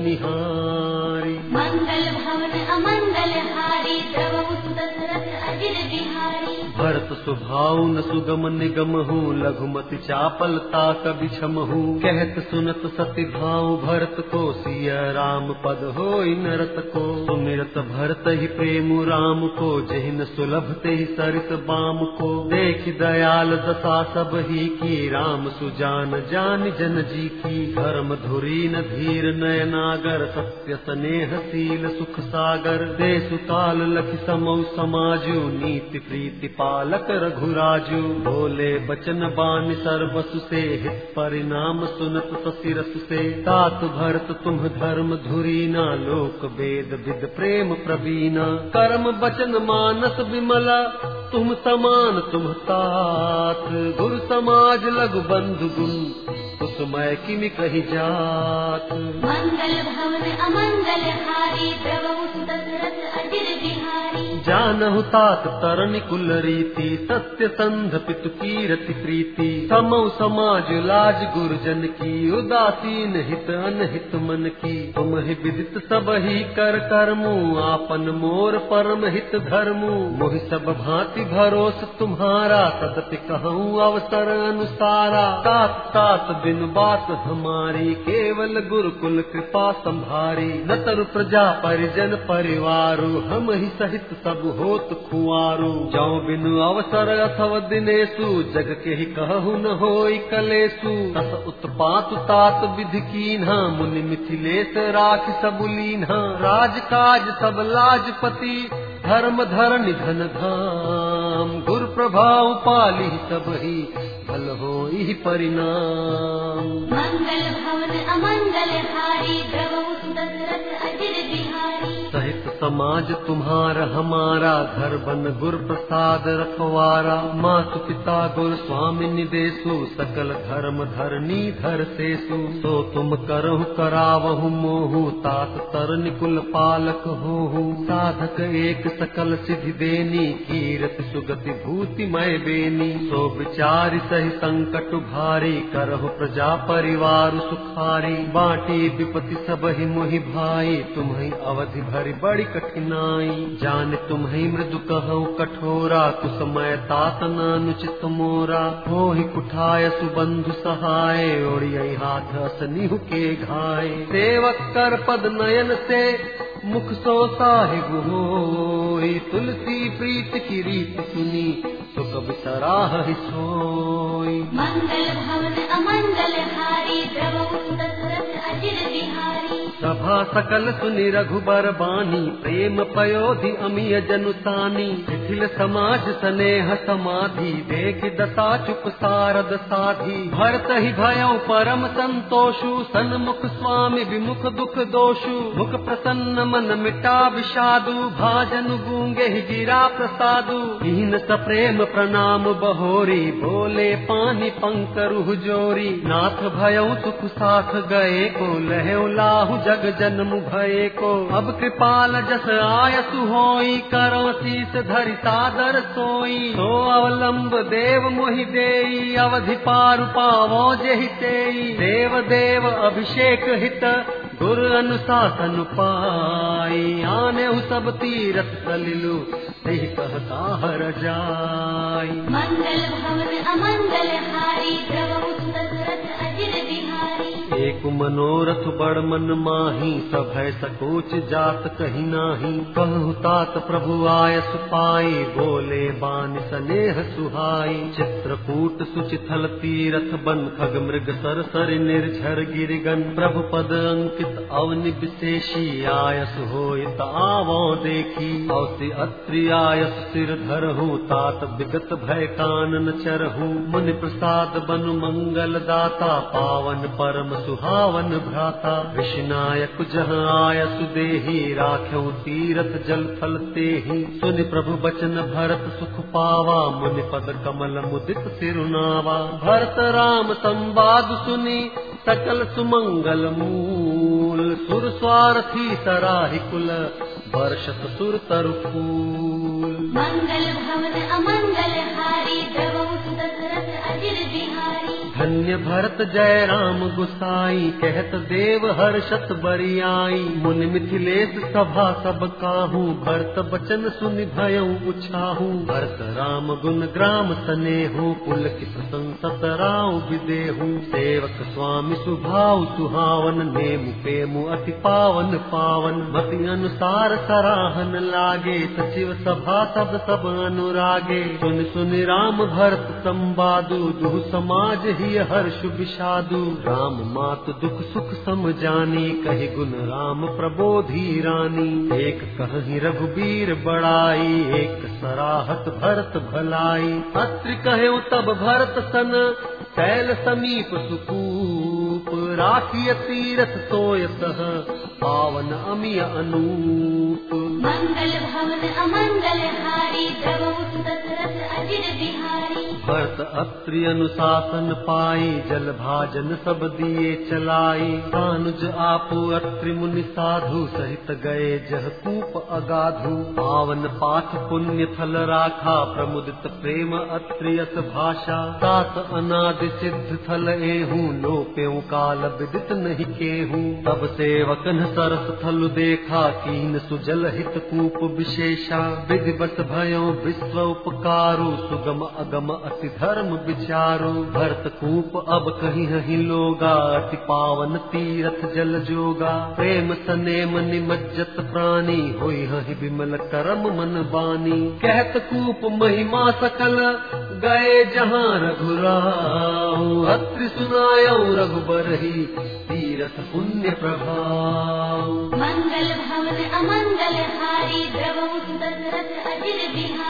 A: निहारी।
B: मंगल भवन अमंगल हारी, द्रवहु दशरथ अजिर बिहारी।
A: भरत सुभाऊ न सुगम निगम हूँ, लघुमति चापलता कबि छम हूँ। कहत सुनत सति भाऊ, भरत को सिया राम पद होई नरत को। सुमिरत भरत ही प्रेमु राम को, जहिन सुलभ तेहि सरित बाम को। देख दयाल दशा सब ही की, राम सुजान जान जन जी की। धर्म धुरी न धीर नयनागर, सत्य स्नेह शील सुख सागर। देसु काल लखि समौ समाजु, नीति प्रीति पालक रघुराजु। बोले बचन बानि सर्वसु से, हित परिणाम सुनत ससिरसु से। तात भरत तुम धर्म धुरीना, लोक वेद विद प्रेम प्रवीणा। कर्म बचन मानस विमला, तुम समान तुम तात। गुरु समाज लघु बंधु गुण, कुसुमय किमि कहि जात।
B: मंगल भवन अमंगल हारी, द्रवहु दशरथ अजिर बिहारी।
A: जानहु तात तरनि कुल रीति, सत्य संध पितु कीरति प्रीति। समौ समाज लाज गुरुजन की, उदासीन हित अनहित मन की। तुम ही विदित सब ही कर कर्मु, आपन मोर परम हित धर्मु। मोहि सब भांति भरोस तुम्हारा, तदपि कहूँ अवसर अनुसारा। तात तात बिन बात हमारी, केवल गुरुकुल कृपा संभारी। न तरु प्रजा परिजन परिवारु, हम ही सहित सब होत खुआरू। जाऊं बिनु अवसर अथव दिनेसु, जग के ही कहु न होई कलेसु। तस उत्पात तात विधि कीन्हा, मुनि मिथिलेश राख सब लीन्हा। राजकाज सब लाजपति, धर्म धर निधन धाम। गुरु प्रभाव पाली सबही भल होई परिणाम।
B: मंगल भवन अमंगल हारी द्रवहु दशरथ अजिर बिहारी।
A: सहित समाज तुम्हारा हमारा घर बन गुर प्रसाद रखवारा। मातु पिता गुर स्वामी निदेशु सकल धर्म धरनी धर सेसु। तो तुम करहु करावहु मोहु तात तरनि कुल पालक होहु। साधक एक सकल सिद्धि देनी कीरति सुगति भूति मय बेनी। सो विचारि सहि संकट भारी करहु प्रजा परिवार सुखारी। बाटी विपति सबहि मोहि भाई तुम्हि अवधि भरी बड़ी कठिनाई। जान तुम्हि मृदु कहु कठोरा कुसमय तात नानुचित मोरा। होहि कुठाय सुबंधु सहाय ओढ़ियै हाथ असनिहु के घाय। सेवक कर पद नयन से मुख सो साहिब होई। तुलसी प्रीत की रीत सुनी सुख बिसराह सोई।
B: मंगल भवन अमंगल हारी द्रवहु दशरथ अजिर बिहारी।
A: सभा सकल सुनि रघुबर बानी प्रेम पयोधि अमिय जनुसानी। शिथिल समाज स्नेह समाधि देख दशा चुप सारद साधी। भरत ही भयउ परम संतोषु सन्मुख स्वामी विमुख दुख दोषु। मुख प्रसन्न मन मिटा विषादु भाजन गूंगे ही गिरा प्रसादु। दीन सप्रेम प्रणाम बहोरी बोले पानी पंकरु जोरी। नाथ भयउ सुख साथ गए को लहु लाहु जग जन्म भये को। अब कृपाल जस आयसु होई करो शीस धरि सादर सोई। तो अवलंब देव मोहि देई अवधि पारु पावो जेहि तेई। देव देव अभिषेक हित गुर अनुशासन पाई। आने सब तीरथ सलिलु तेहि कहता हर जाई।
B: मंगल भवन अमंगल हारी द्रवहु दशरथ अजिर बिहारी।
A: एक मनोरथ बड़ मन माही सभय सकोच जात कही नाही। कहु तात प्रभु आयस पाई बोले बानि स्नेह सुहाई। चित्रकूट सुचिथल तीरथ बन खग मृग सर सर निर्झर गिरिगन। प्रभु पद अंकित अवनि विशेषी आयस होय आवो देखी। औसि अत्रि आयस सिर धरहु तात विगत भय कानन चरहु। मुनि प्रसाद बनु मंगल दाता पावन परम सुहावन भ्राता। विष्णायक जहाँ आयसु देहि राख्यौ तीरथ जल थल तेहि। सुनि प्रभु बचन भरत सुख पावा मुनि पद कमल मुदित सिरुनावा। भरत राम संवाद सुनि सकल सुमंगल मूल। सुर स्वार्थी सराहि कुल वर्षत सुर तरु फूल।
B: मंगल भवन अमंगल हारी द्रवहु दशरथ अजिर बिहारी।
A: धन्य भरत जय राम गुसाई कहत देव हर्षत बरियाई। मुनि मिथिलेश सभा सब काहू भरत बचन सुनि भयउ उछाहू। भरत राम गुण ग्राम सनेहु पुलकित संसत राव विदेहु। सेवक स्वामी सुभाव सुहावन नेमु प्रेमु अति पावन पावन। मति अनुसार सराहन लागे सचिव सभा सब अनुरागे। सुनि सुनि राम भरत संवादु दुह समाज ही हर्ष विषादु। राम मातु दुख सुख सम जानी कहि गुण राम प्रबोधि रानी। एक कहि रघुबीर बड़ाई एक सराहत भरत भलाई। अत्रि कहेउ तब भरत सन शैल समीप सुकूप। राखिय तीरथ सोय सह पावन अमिय अनूप।
B: मंगल भवन अमंगल हारी द्रवहु दशरथ अजिर बिहारी।
A: भरत अत्रि अनुशासन पाई जल भाजन सब दिए चलाई। अनुज आपु अत्रि मुनि साधु सहित गए जह कूप अगाधु। पावन पाठ पुण्य फल राखा प्रमुदित प्रेम अत्रियस भाषा। तात अनादि सिद्ध फल एहू लोप्यउ काल विदित नहीं केहू। तब सेवकन सरस थल देखा कीन सुजल हित कूप विशेषा। विधिवत भयो विश्व उपकारू सुगम अगम अति धर्म विचारो। भरत कूप अब कहीं ही लोगा अति पावन तीरथ जल जोगा। प्रेम सनेम निमज्जत प्राणी होई हहि विमल करम मन बानी। कहत कूप महिमा सकल गए जहाँ रघुराऊ। अत्रि सुनायऊ रघुबर ही तीरथ पुण्य प्रभाव।
B: मंगल भवन अमंगल हारी द्रवहु दशरथ अजिर बिहारी।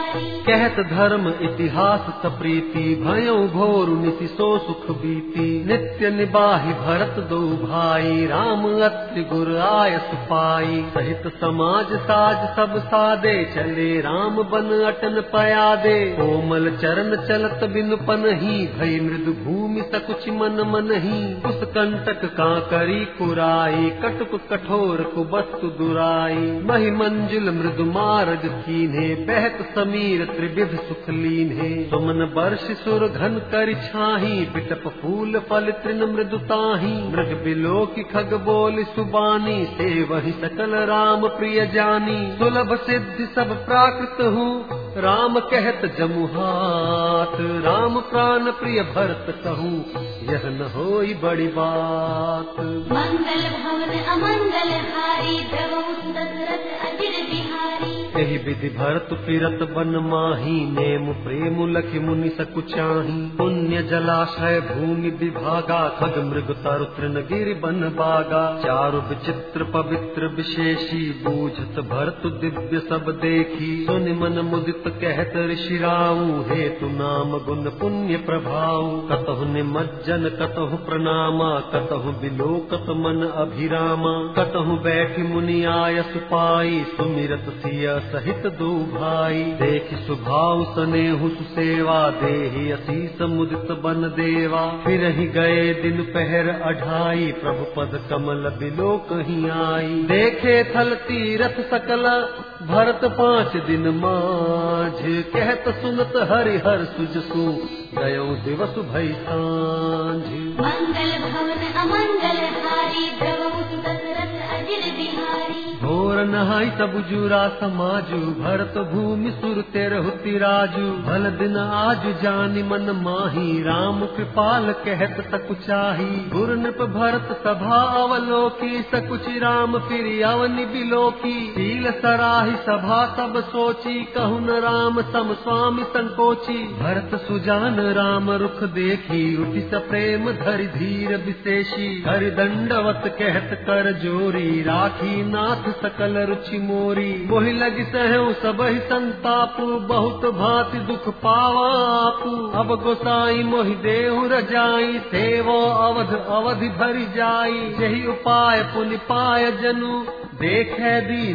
A: कहत धर्म इतिहास सप्रीति, भयो घोर निसि सो सुख बीती। नित्य निबाहि भरत दो भाई, राम अत्रि गुर आयस पाई। सहित समाज साज सब सादे, चले राम बन अटन पयादे। कोमल चरण चलत बिनु पनहि, भई मृदु भूमि सकुच मन मनहि। उस कंटक कांकरी कुराई, कटुक कठोर कुबस्तु दुराई। महि मंजुल मृदु मार्ग कीन्हे, बहत समीर त्रिविध सुख लीन्हे। सुमन वर्ष सुर घन कर छाही, बिटप फूल फल तृण मृदु ताही। मृग बिलोकी खग बोल सुबानी, से वही सकल राम प्रिय जानी। सुलभ सिद्धि सब प्राकृत हूँ, राम कहत जमु हाथ। राम प्राण प्रिय भरत कहूँ, यह न होई बड़ी बात।
B: मंगल भवन अमंगल हारी, द्रवहु दशरथ अजिर बिहारी।
A: यही विधि भरत फिरत बन माही, नेम प्रेम लखि मुनि सकुचाही। पुण्य जलाशय भूमि विभागा, खग मृग तरु तृण गिरि बन बागा। चारु विचित्र पवित्र विशेषी, बूझत भरत दिव्य सब देखी। सुनि मन मुदित कहत ऋषि राऊ, हेतु नाम गुण पुण्य प्रभाऊ। कतहु निमज्जन कतहु प्रणामा, कतहु बिलोकत मन अभिरामा। कतहु बैठि मुनि आयस पाई, सुमिरत सिय सहित दो भाई। देखि सुभाव सनेहु सुसेवा, देहि असीस मुदित बन देवा। फिर ही गए दिन पहर अढ़ाई, प्रभु पद कमल बिलोक ही आई। देखे थल तीरथ सकल, भरत 5 दिन माझ। कहत सुनत हरि हर सुजसु, गयो दिवस भई सांझ।
B: मंगल भवन अमंगल हारी, द्रवहु दशरथ अजिर बिहारी।
A: घोर नहाई सब जुरा समाजु, भरत भूमि सुर तेरहु तिराजु। भल दिन आजु जानि मन माही, राम कृपाल कहत सकुचाही। गुर नृप भरत सभा अवलोकी, सकुच राम फिर अवनि बिलोकी। शील सराहि सभा सब सोची, कहु न राम सम स्वामी संकोची। भरत सुजान राम रुख देखी, उठि स प्रेम धरि धीर विशेषी। हरि दंडवत कहत कर जोरी, राखी नाथ सकल रुचि मोरी। मोहि लगी सहु सबहि संतापु, बहुत भांति दुख पावा आपु। अब गोसाई मोहि देहु रजाई, सेवो अवध अवधि भरि जाई। यही उपाय पुनि पाय जनु, देखे दीन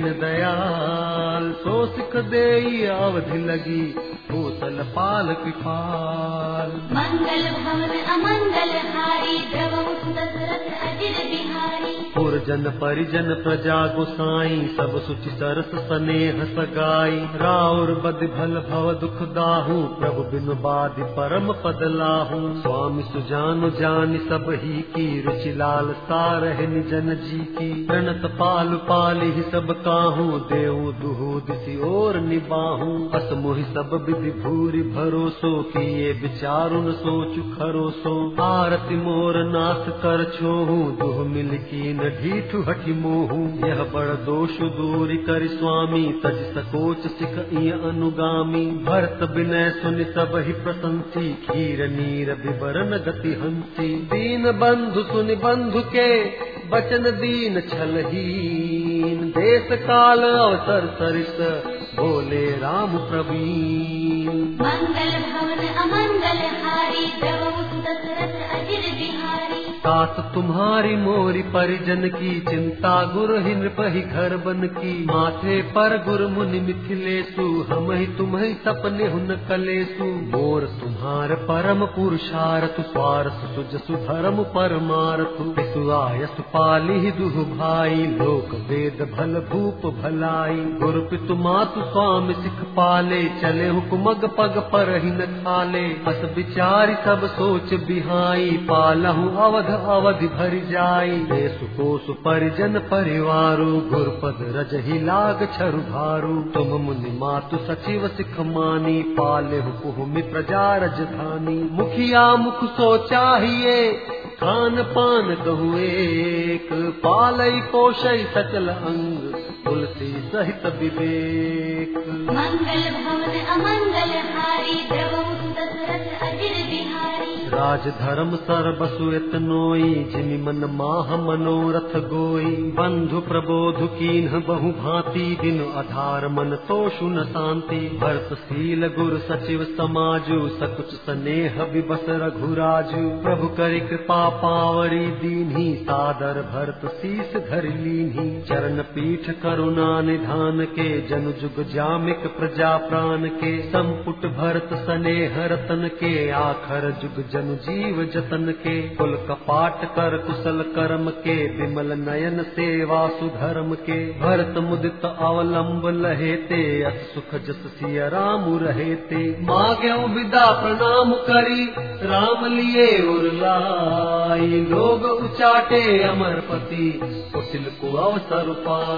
A: दयाल। सो सिख देई अवधि लगी, भूतल पाल कृपाल।
B: मंगल भवन अमंगल हारी, द्रवहु दशरथ अजिर बिहारी।
A: पुरजन परिजन प्रजा गोसाई, सब सुचि सरस स्नेह सगाई। राउर बद भल भव दुख दाहू, प्रभु बिनु बाधि परम पद लाहू। स्वामी सुजानु जानि सब ही की, रुचि लाल सारह निजन जी की। प्रणत पालु पाली सब काहू, देहु दुहु दिसि और निबाहू। बस मोहि सब विधि भूरि भरोसो, किए विचारु न सोचु खरोसो। आरति मोर नाथ कर छोहू, दुह मिल की न ढीठु हठि मोहू। यह बड़ दोष दूरि करि स्वामी, तज सकोच सिख इय अनुगामी। भरत विनय सुनि सब ही प्रशंसी, खीर नीर विवरण गति हंसी। दीन बंधु सुनि बंधु के, बचन दीन छलहीन। देश काल अवसर सरिस, बोले राम प्रवीण।
B: मंगल भवन अमंगल हारी, द्रवहु दशरथ अजिर बिहारी।
A: सास तुम्हारी मोरी परिजन की, चिंता गुरु ही नृपहि घर बन की। माथे पर गुरु मुनि मिथिलेसु, हम ही तुम ही सपने हुन कलेसु। मोर तुम्हार परम पुरुषार्थ, स्वार्थ सुजसु धर्म परमार्थ। विसु आयस पाली दुह भाई, लोक वेद भल भूप भलाई। गुरु पितु मातु स्वामी सिख पाले, चले हुकुमग पग पर ही न खाले। बस विचारी सब सोच बिहाई, पालहु अवध अवधि भरि जाई। देसु कोसु परिजन परिवारु, गुरपद रजहि लाग छरु भारू। तुम मुनि मातु सचिव सिख मानी, पाले हुकुमि प्रजा रजधानी। मुखिया मुख सो चाहिए, खान पान कहु एक। पालई पोषई सकल अंग, तुलसी सहित विवेक।
B: मंगल भवन अमंगल हारी, द्रवहु दशरथ अजिर बिहारी।
A: राज धर्म सरबसु एतनोई जिमि मन माह मनोरथ गोई बंधु प्रबोध कीन्ह बहु भांति बिन आधार मन तोषु न शांति भरतशील गुरु सचिव समाजु सकुच स्नेह विबस रघुराजु प्रभु करि कृपा पावरी दीन्ही सादर भरत शीस धरि लीन्ही चरण पीठ करुणा निधान के जनु जुग जामिक प्रजा प्राण के संपुट भरत स्नेह रतन के आखर जुग जनु जीव जतन के कुल कपाट कर कुशल कर्म के विमल नयन सेवा सुधर्म के भरत मुदित अवलंब लहेते अस सुख जस सिय राम रहेते मांग्यो विदा प्रणाम करी राम लिए उरलाई लोग उचाटे अमरपति कुटिल को अवसर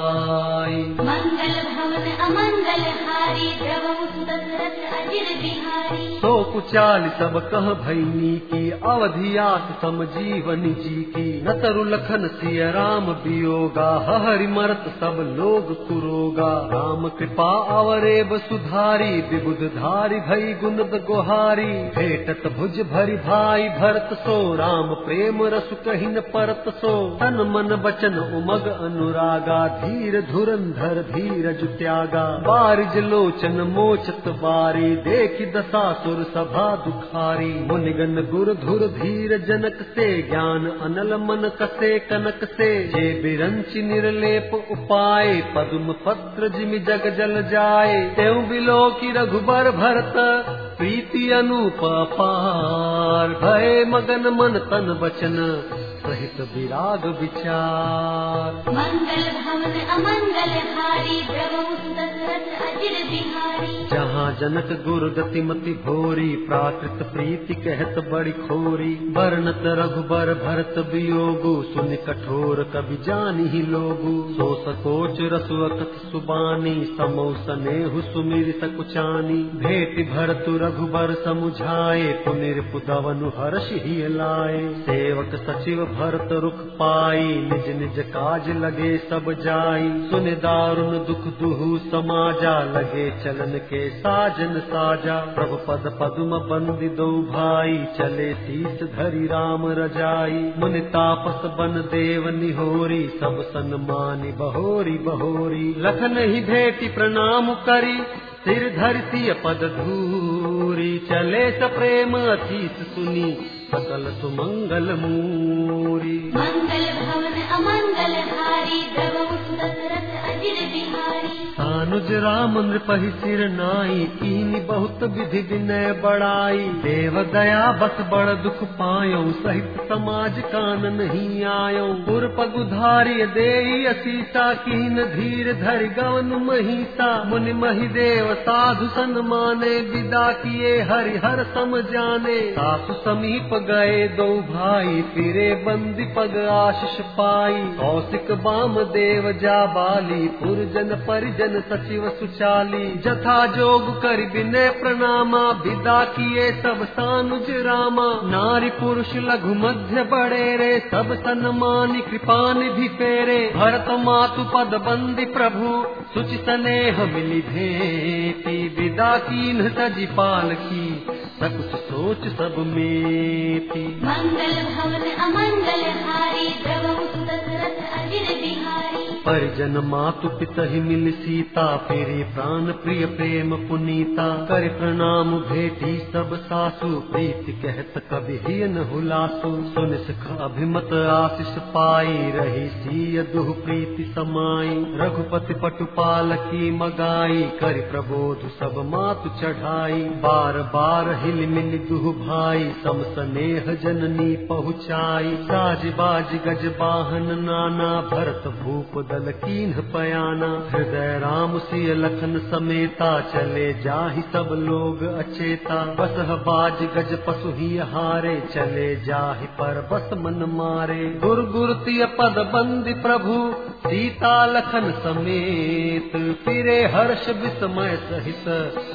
A: पाई
B: मंगल भवन अमंगल हारी द्रवहु दशरथ अजिर बिहारी
A: सो कुचाल सब कह भैनी की अवधियात सम जीवन जी की न तरु लखन सिय राम बियोगा हरि मरत सब लोग कुरोगा राम कृपा अवरेब सुधारी विबुध धारी भई गुणद गोहारी भेटत भुज भरि भाई भरत सो राम प्रेम रसु कहि न परत सो तन मन बचन उमग अनुरागा धीर धुरंधर धीरज त्यागा बारिज लोचन मोचत बारी देखि दशासुर सभा दुखारी मुनिगन गुर धुर धीर जनक से ज्ञान अनल मन कसे कनक से जे बिरंचि निर्लेप उपाय पद्म पत्र जिमि जग जल जाए तेउ बिलो की रघुबर भरत प्रीति अनूप पार भय मगन मन तन बचन सहित विराग विचार
B: मंगल भवन अमंगल हारी द्रवहु दशरथ अजिर बिहारी
A: जहाँ जनक गुरु गति मति भोरी प्राकृत प्रीति कहत बड़ी खोरी वर्णत रघुबर भरत वियोगु सुनि कठोर कवि जानि ही लोगु सो सकोच रसु अकथ सुबानी समौ स्नेहु सुमिर सकुचानी भेट भरतु रघुबर समुझाए पुनिर पुदवनु हर्ष ही लाए सेवक सचिव भरत रुख पाई निज निज काज लगे सब जाई सुनि दारुण दुख दुहु समाजा लगे चलन के साजन साजा प्रभु पद पद्म बंदी दो भाई चले शीस धरि राम रजाई मुनि तापस बन देव निहोरी सब सन्मानी बहोरी बहोरी लखन ही भेटी प्रणाम करी सिर धरि सिय पद धूरी चले स प्रेम अतीत सुनी सकल सुमंगल मूरी
B: मंगल भवन अमंगल हारी द्रवहु दशरथ अजिर बिहारी
A: अनुज राम नृपहि सिर नाई कीनी बहुत विधि विनय बड़ाई देव दया बस बड़ दुख पायो सहित समाज कान नहीं आयो पुर पगुधार्य देई असीसा कीन धीर धरि गवन महिषा मुनि महि देव साधु सन्माने विदा किए हरि हर सम जाने सासु समीप गए दो भाई फिरे बंदी पग आशीष पाई कौशिक बाम देव जाबाली पुरजन परिजन सचिव सुचाली जथा जोग कर विनय प्रणामा विदा किए सब सानुज रामा नारी पुरुष लघु मध्य बड़े रे सब सन्मानी कृपा निधि फेरे भरत मातु पद बंदी प्रभु सुचि स्नेह मिली भेटी विदा कीन्ह तजी पाल की सकुच सोच सब मेटी
B: मंगल भवन अमंगल हारी द्रवहु दशरथ अजिर बिहारी
A: परिजन मातु पितहि मिल सीता फेरे प्राण प्रिय प्रेम पुनीता कर प्रणाम भेटी सब सासु प्रीति कहत कभी न हुलासु सुन सख अभिमत आशीष पाई रही सीय दुह प्रीति समाई रघुपति पटुपाल की मगाई कर प्रबोध सब मातु चढ़ाई बार बार हिल मिल दुह भाई सम स्नेह जननी पहुँचाई साज बाज गज बाहन नाना भरत भूप दल कीन्ह पयाना हृदय राम सिय लखन समेता चले जाहि सब लोग अचेता बसह बाज गज पशु ही हारे चले जाहि पर बस मन मारे गुर गुर तिय पद बंदी प्रभु सीता लखन समेत फिरे हर्ष विस्मय सहित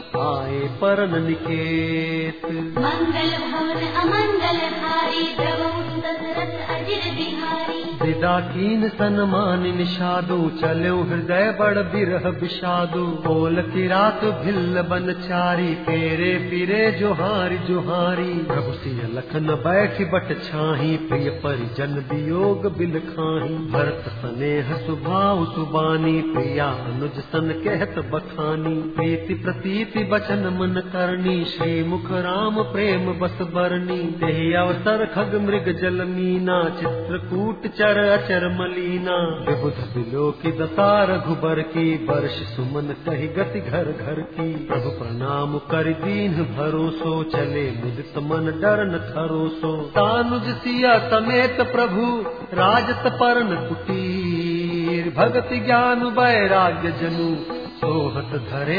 A: आए परन निकेत
B: मंगल भवन अमंगल हारी द्रवहु दशरथ अजिर अजिर बिहारी।
A: विदा कीन सन्मान निषादु चलो हृदय बड़ बिरह विषादु। बोल की रात भिल्ल बन चारी पेरे पिरे जोहारी जोहारी। प्रभु सिय लखन बैठ बट छाही प्रिय परिजन वियोग बिल खाही। भरत स्नेह सुभाव सुबानी प्रिया अनुज सन कहत बखानी। प्रीति प्रतीति बचन मन करनी श्री मुख राम प्रेम बस बरनी। तेहि अवसर खग मृग जल मीना चित्रकूट चर अचर मलीना। विबुध बिलो की दशा रघुबर की वर्ष सुमन कही गति घर घर की। प्रभु प्रणाम कर दीन भरोसो चले मुदित मन डर न खरोसो। तानुज सिया समेत प्रभु राजत परन कुटीर। भगति ज्ञान वैराग्य जनु सोहत धरे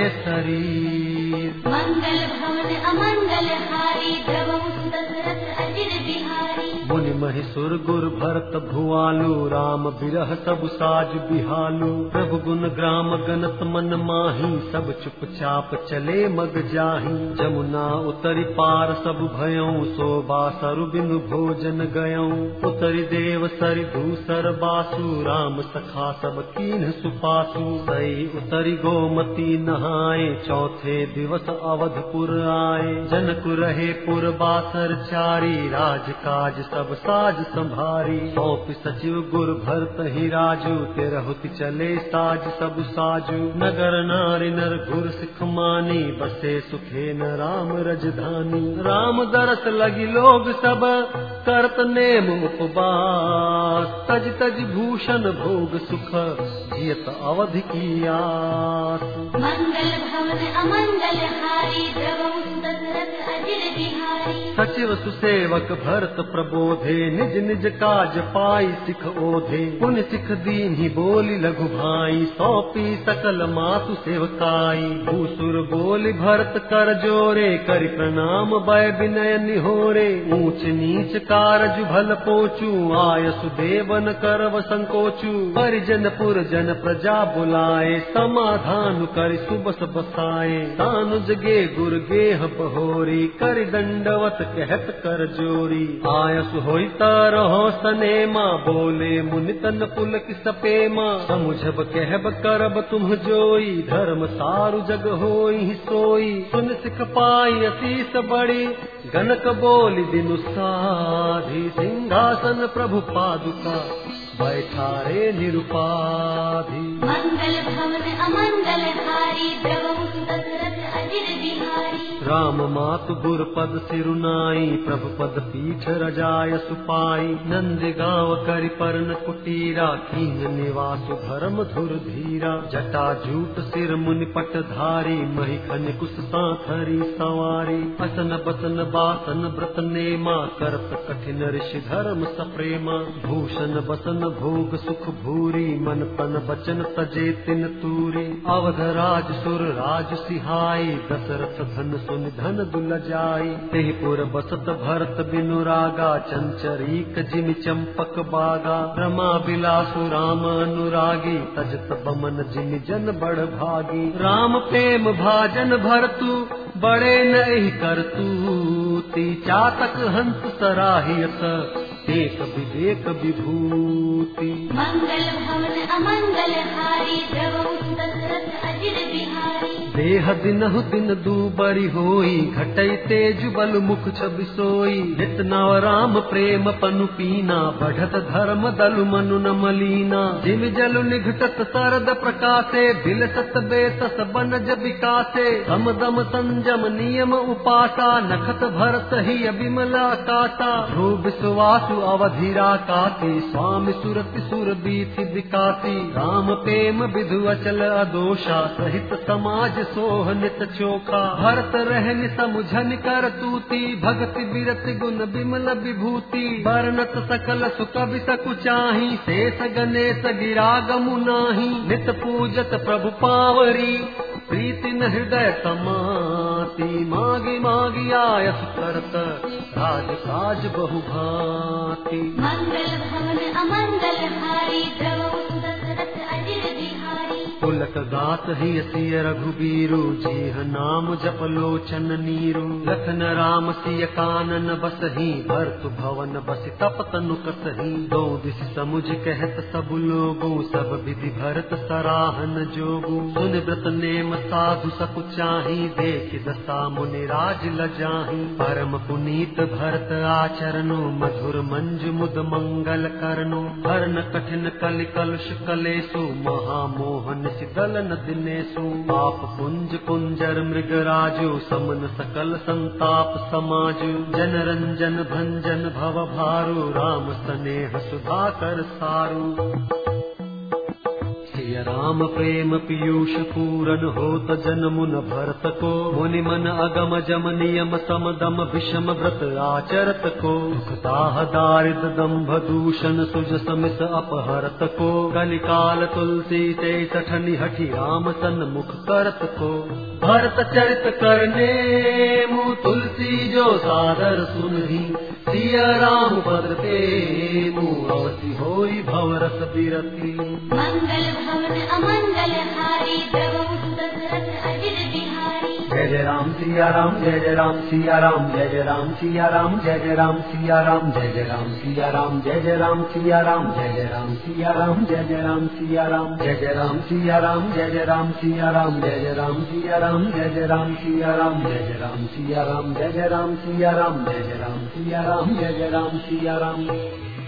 A: शरीर।
B: मंगल भवन अमंगल हारी द्रवहु दशरथ अजिर बिहारी।
A: मुनि महिषुर गुर भरत भुआलु राम बिरह सब साज बिहालु। प्रभु गुण ग्राम गनत मन माही सब चुपचाप चले मग जाही। जमुना उतरी पार सब भयऊ शोभा सरु बिनु भोजन गयऊ। उतरी देव सरि दूसर बासु राम सखा सब कीन्ह सुपासु। सई उतरी गोमती नहाए चौथे दिवस अवधपुर आए। जनक रहे पुर बासर चारी राज काज सब साज संभारी। सौंप सचिव गुर भरत ही राजू तेरहुति चले साज सब साजू। नगर नारी नर गुर सिख मानी बसे सुखे न राम रजधानी। राम दरस लगी लोग सब करत नेम उपवास। तज तज भूषण भोग सुख जियत अवधि की आस।
B: मंगल भवन अमंगल हारी द्रवहु दशरथ अजिर बिहारी।
A: सचिव सुसेवक भरत प्रबोधे निज निज काज पाई सिख ओधे। पुन सिख दीन्ही बोली लघु भाई सौंपी सकल मातु सेवकाई। भूसुर बोली भरत कर जोरे करि प्रणाम भय विनय निहोरे। ऊंच नीच कारज भल पोचू आय सुदेवन करव संकोचू। परिजन पुरजन प्रजा बुलाए समाधान करि सुबस बसाए। तानुज गे गुर गेह बहोरी करि दंडवत कहत कर जोरी। आयस होई तरहो सनेमा बोले मुनि तन पुलक सपेमा। समुझब कहब करब तुम जोई धर्म सारु जग होई सोई। सुन सिख पाई असीस बड़ी गनक बोली दिनु साधी। सिंहासन प्रभु पादुका बैठारे निरुपाधि।
B: मंगल भवन अमंगल हारी द्रवहु दशरथ अजिर बिहारी।
A: राम मातु गुर पद सिरुनाई प्रभु पद पीठ रजाय सुपाई। नंद गांव करि परन कुटीरा कीन निवासु धर्म धुर धीरा। जटा जूट सिर मुनि पट धारी मही खन कुश सांथरी सवारी। असन बसन बासन व्रत नेमा करत कठिन ऋषि धर्म सप्रेमा। भूषण बसन भोग सुख भूरी मन तन बचन तजे तिन तूरी। अवध राज सुर राज सिहाई दशरथ धन सुन धन दुल जाई। तेहि पुर बसत भरत बिनु रागा चंचरीक जिमि चंपक बागा। रमा बिलासु राम अनुरागी तजत बमन जिमि जन बड़ भागी। राम प्रेम भाजन भरतु बड़े नहीं करतूति। चातक हंस सराहियत एक विवेक विभूति।
B: मंगल भवन अमंगल हारी द्रवहु दशरथ अजिर बिहारी।
A: देह दिनहु दिन दूबरी होई घटई तेज बल मुख छवि सोई। नित नव राम प्रेम पनु पीना बढ़त धर्म दलु मनु न मलीना। जिम जलु निघटत सरद प्रकाशे बिलसत बेतस बनज विकासे। सम दम संजम नियम उपासा नखत भरत ही अबिमला कासा। ध्रुव विश्वासु अवधिरा कासी स्वामी सुरति सुर बीथि विकासी। राम प्रेम विधु अचल अदोषा सहित समाज सोह नित चोखा। भरत रहनि समुझन कर तूती भक्ति बिरति गुण बिमल विभूति। वर्णत सकल सुख बिसकु चाही शेष गणेश गिरा गमु नाही। नित पूजत प्रभु पावरी प्रीति न हृदय समाति। मागी मागी आयस करत राज काज बहु भांति।
B: मंगल भवन अमंगल हारी द्रवहु दशरथ अजिर बिहारी।
A: पुलक जगत गात ही सिय रघुबीरु जीह नाम जप लोचन नीरु लखन राम सिय कानन बसहि भरतु भवन बसि तप तनु कसहि दो दिस समुझ कहत सब लोगु सब विधि भरत सराहन जोगु सुन व्रत नेम साधु सकु चाहि देख दशा मुनि राज लजाहि परम पुनीत भरत आचरणु मधुर मंजु मुद मंगल करनु हरन कठिन कलि कलुष कलेसु महामोहन सिदलन दिनेसु पाप पुंज कुंजर मृगराजु समन सकल संताप समाजु जन रंजन भंजन भव भारु राम स्नेह सुधाकर सारु सिय राम प्रेम पीयूष पूरन होत जन मुन भरत को मुनि मन अगम जम नियम सम दम विषम व्रत आचरत को दुखदाह दारिद्र दंभ दूषण सुज समिस अपहरत को कलिकाल तुलसी ते सठनि हठि राम सन्मुख करत को भरत चरित करने मुँह तुलसी जो सादर सुनहि सिय राम पद पे मुँह अवति होई भवरस बिरति
B: मंगल भवन अमंगल हारी द्रवहु दशरथ अजिर बिहारी
A: जय जय राम सिया राम जय जय राम सिया राम जय जय राम सिया राम जय जय राम सिया राम जय जय राम सिया राम जय जय राम सिया राम जय जय राम सिया राम जय जय राम सिया राम जय जय राम सिया राम जय जय राम सिया राम जय जय राम सिया राम जय जय राम सिया राम जय जय राम सिया राम जय जय राम सिया राम जय जय राम सिया राम जय जय राम सिया राम।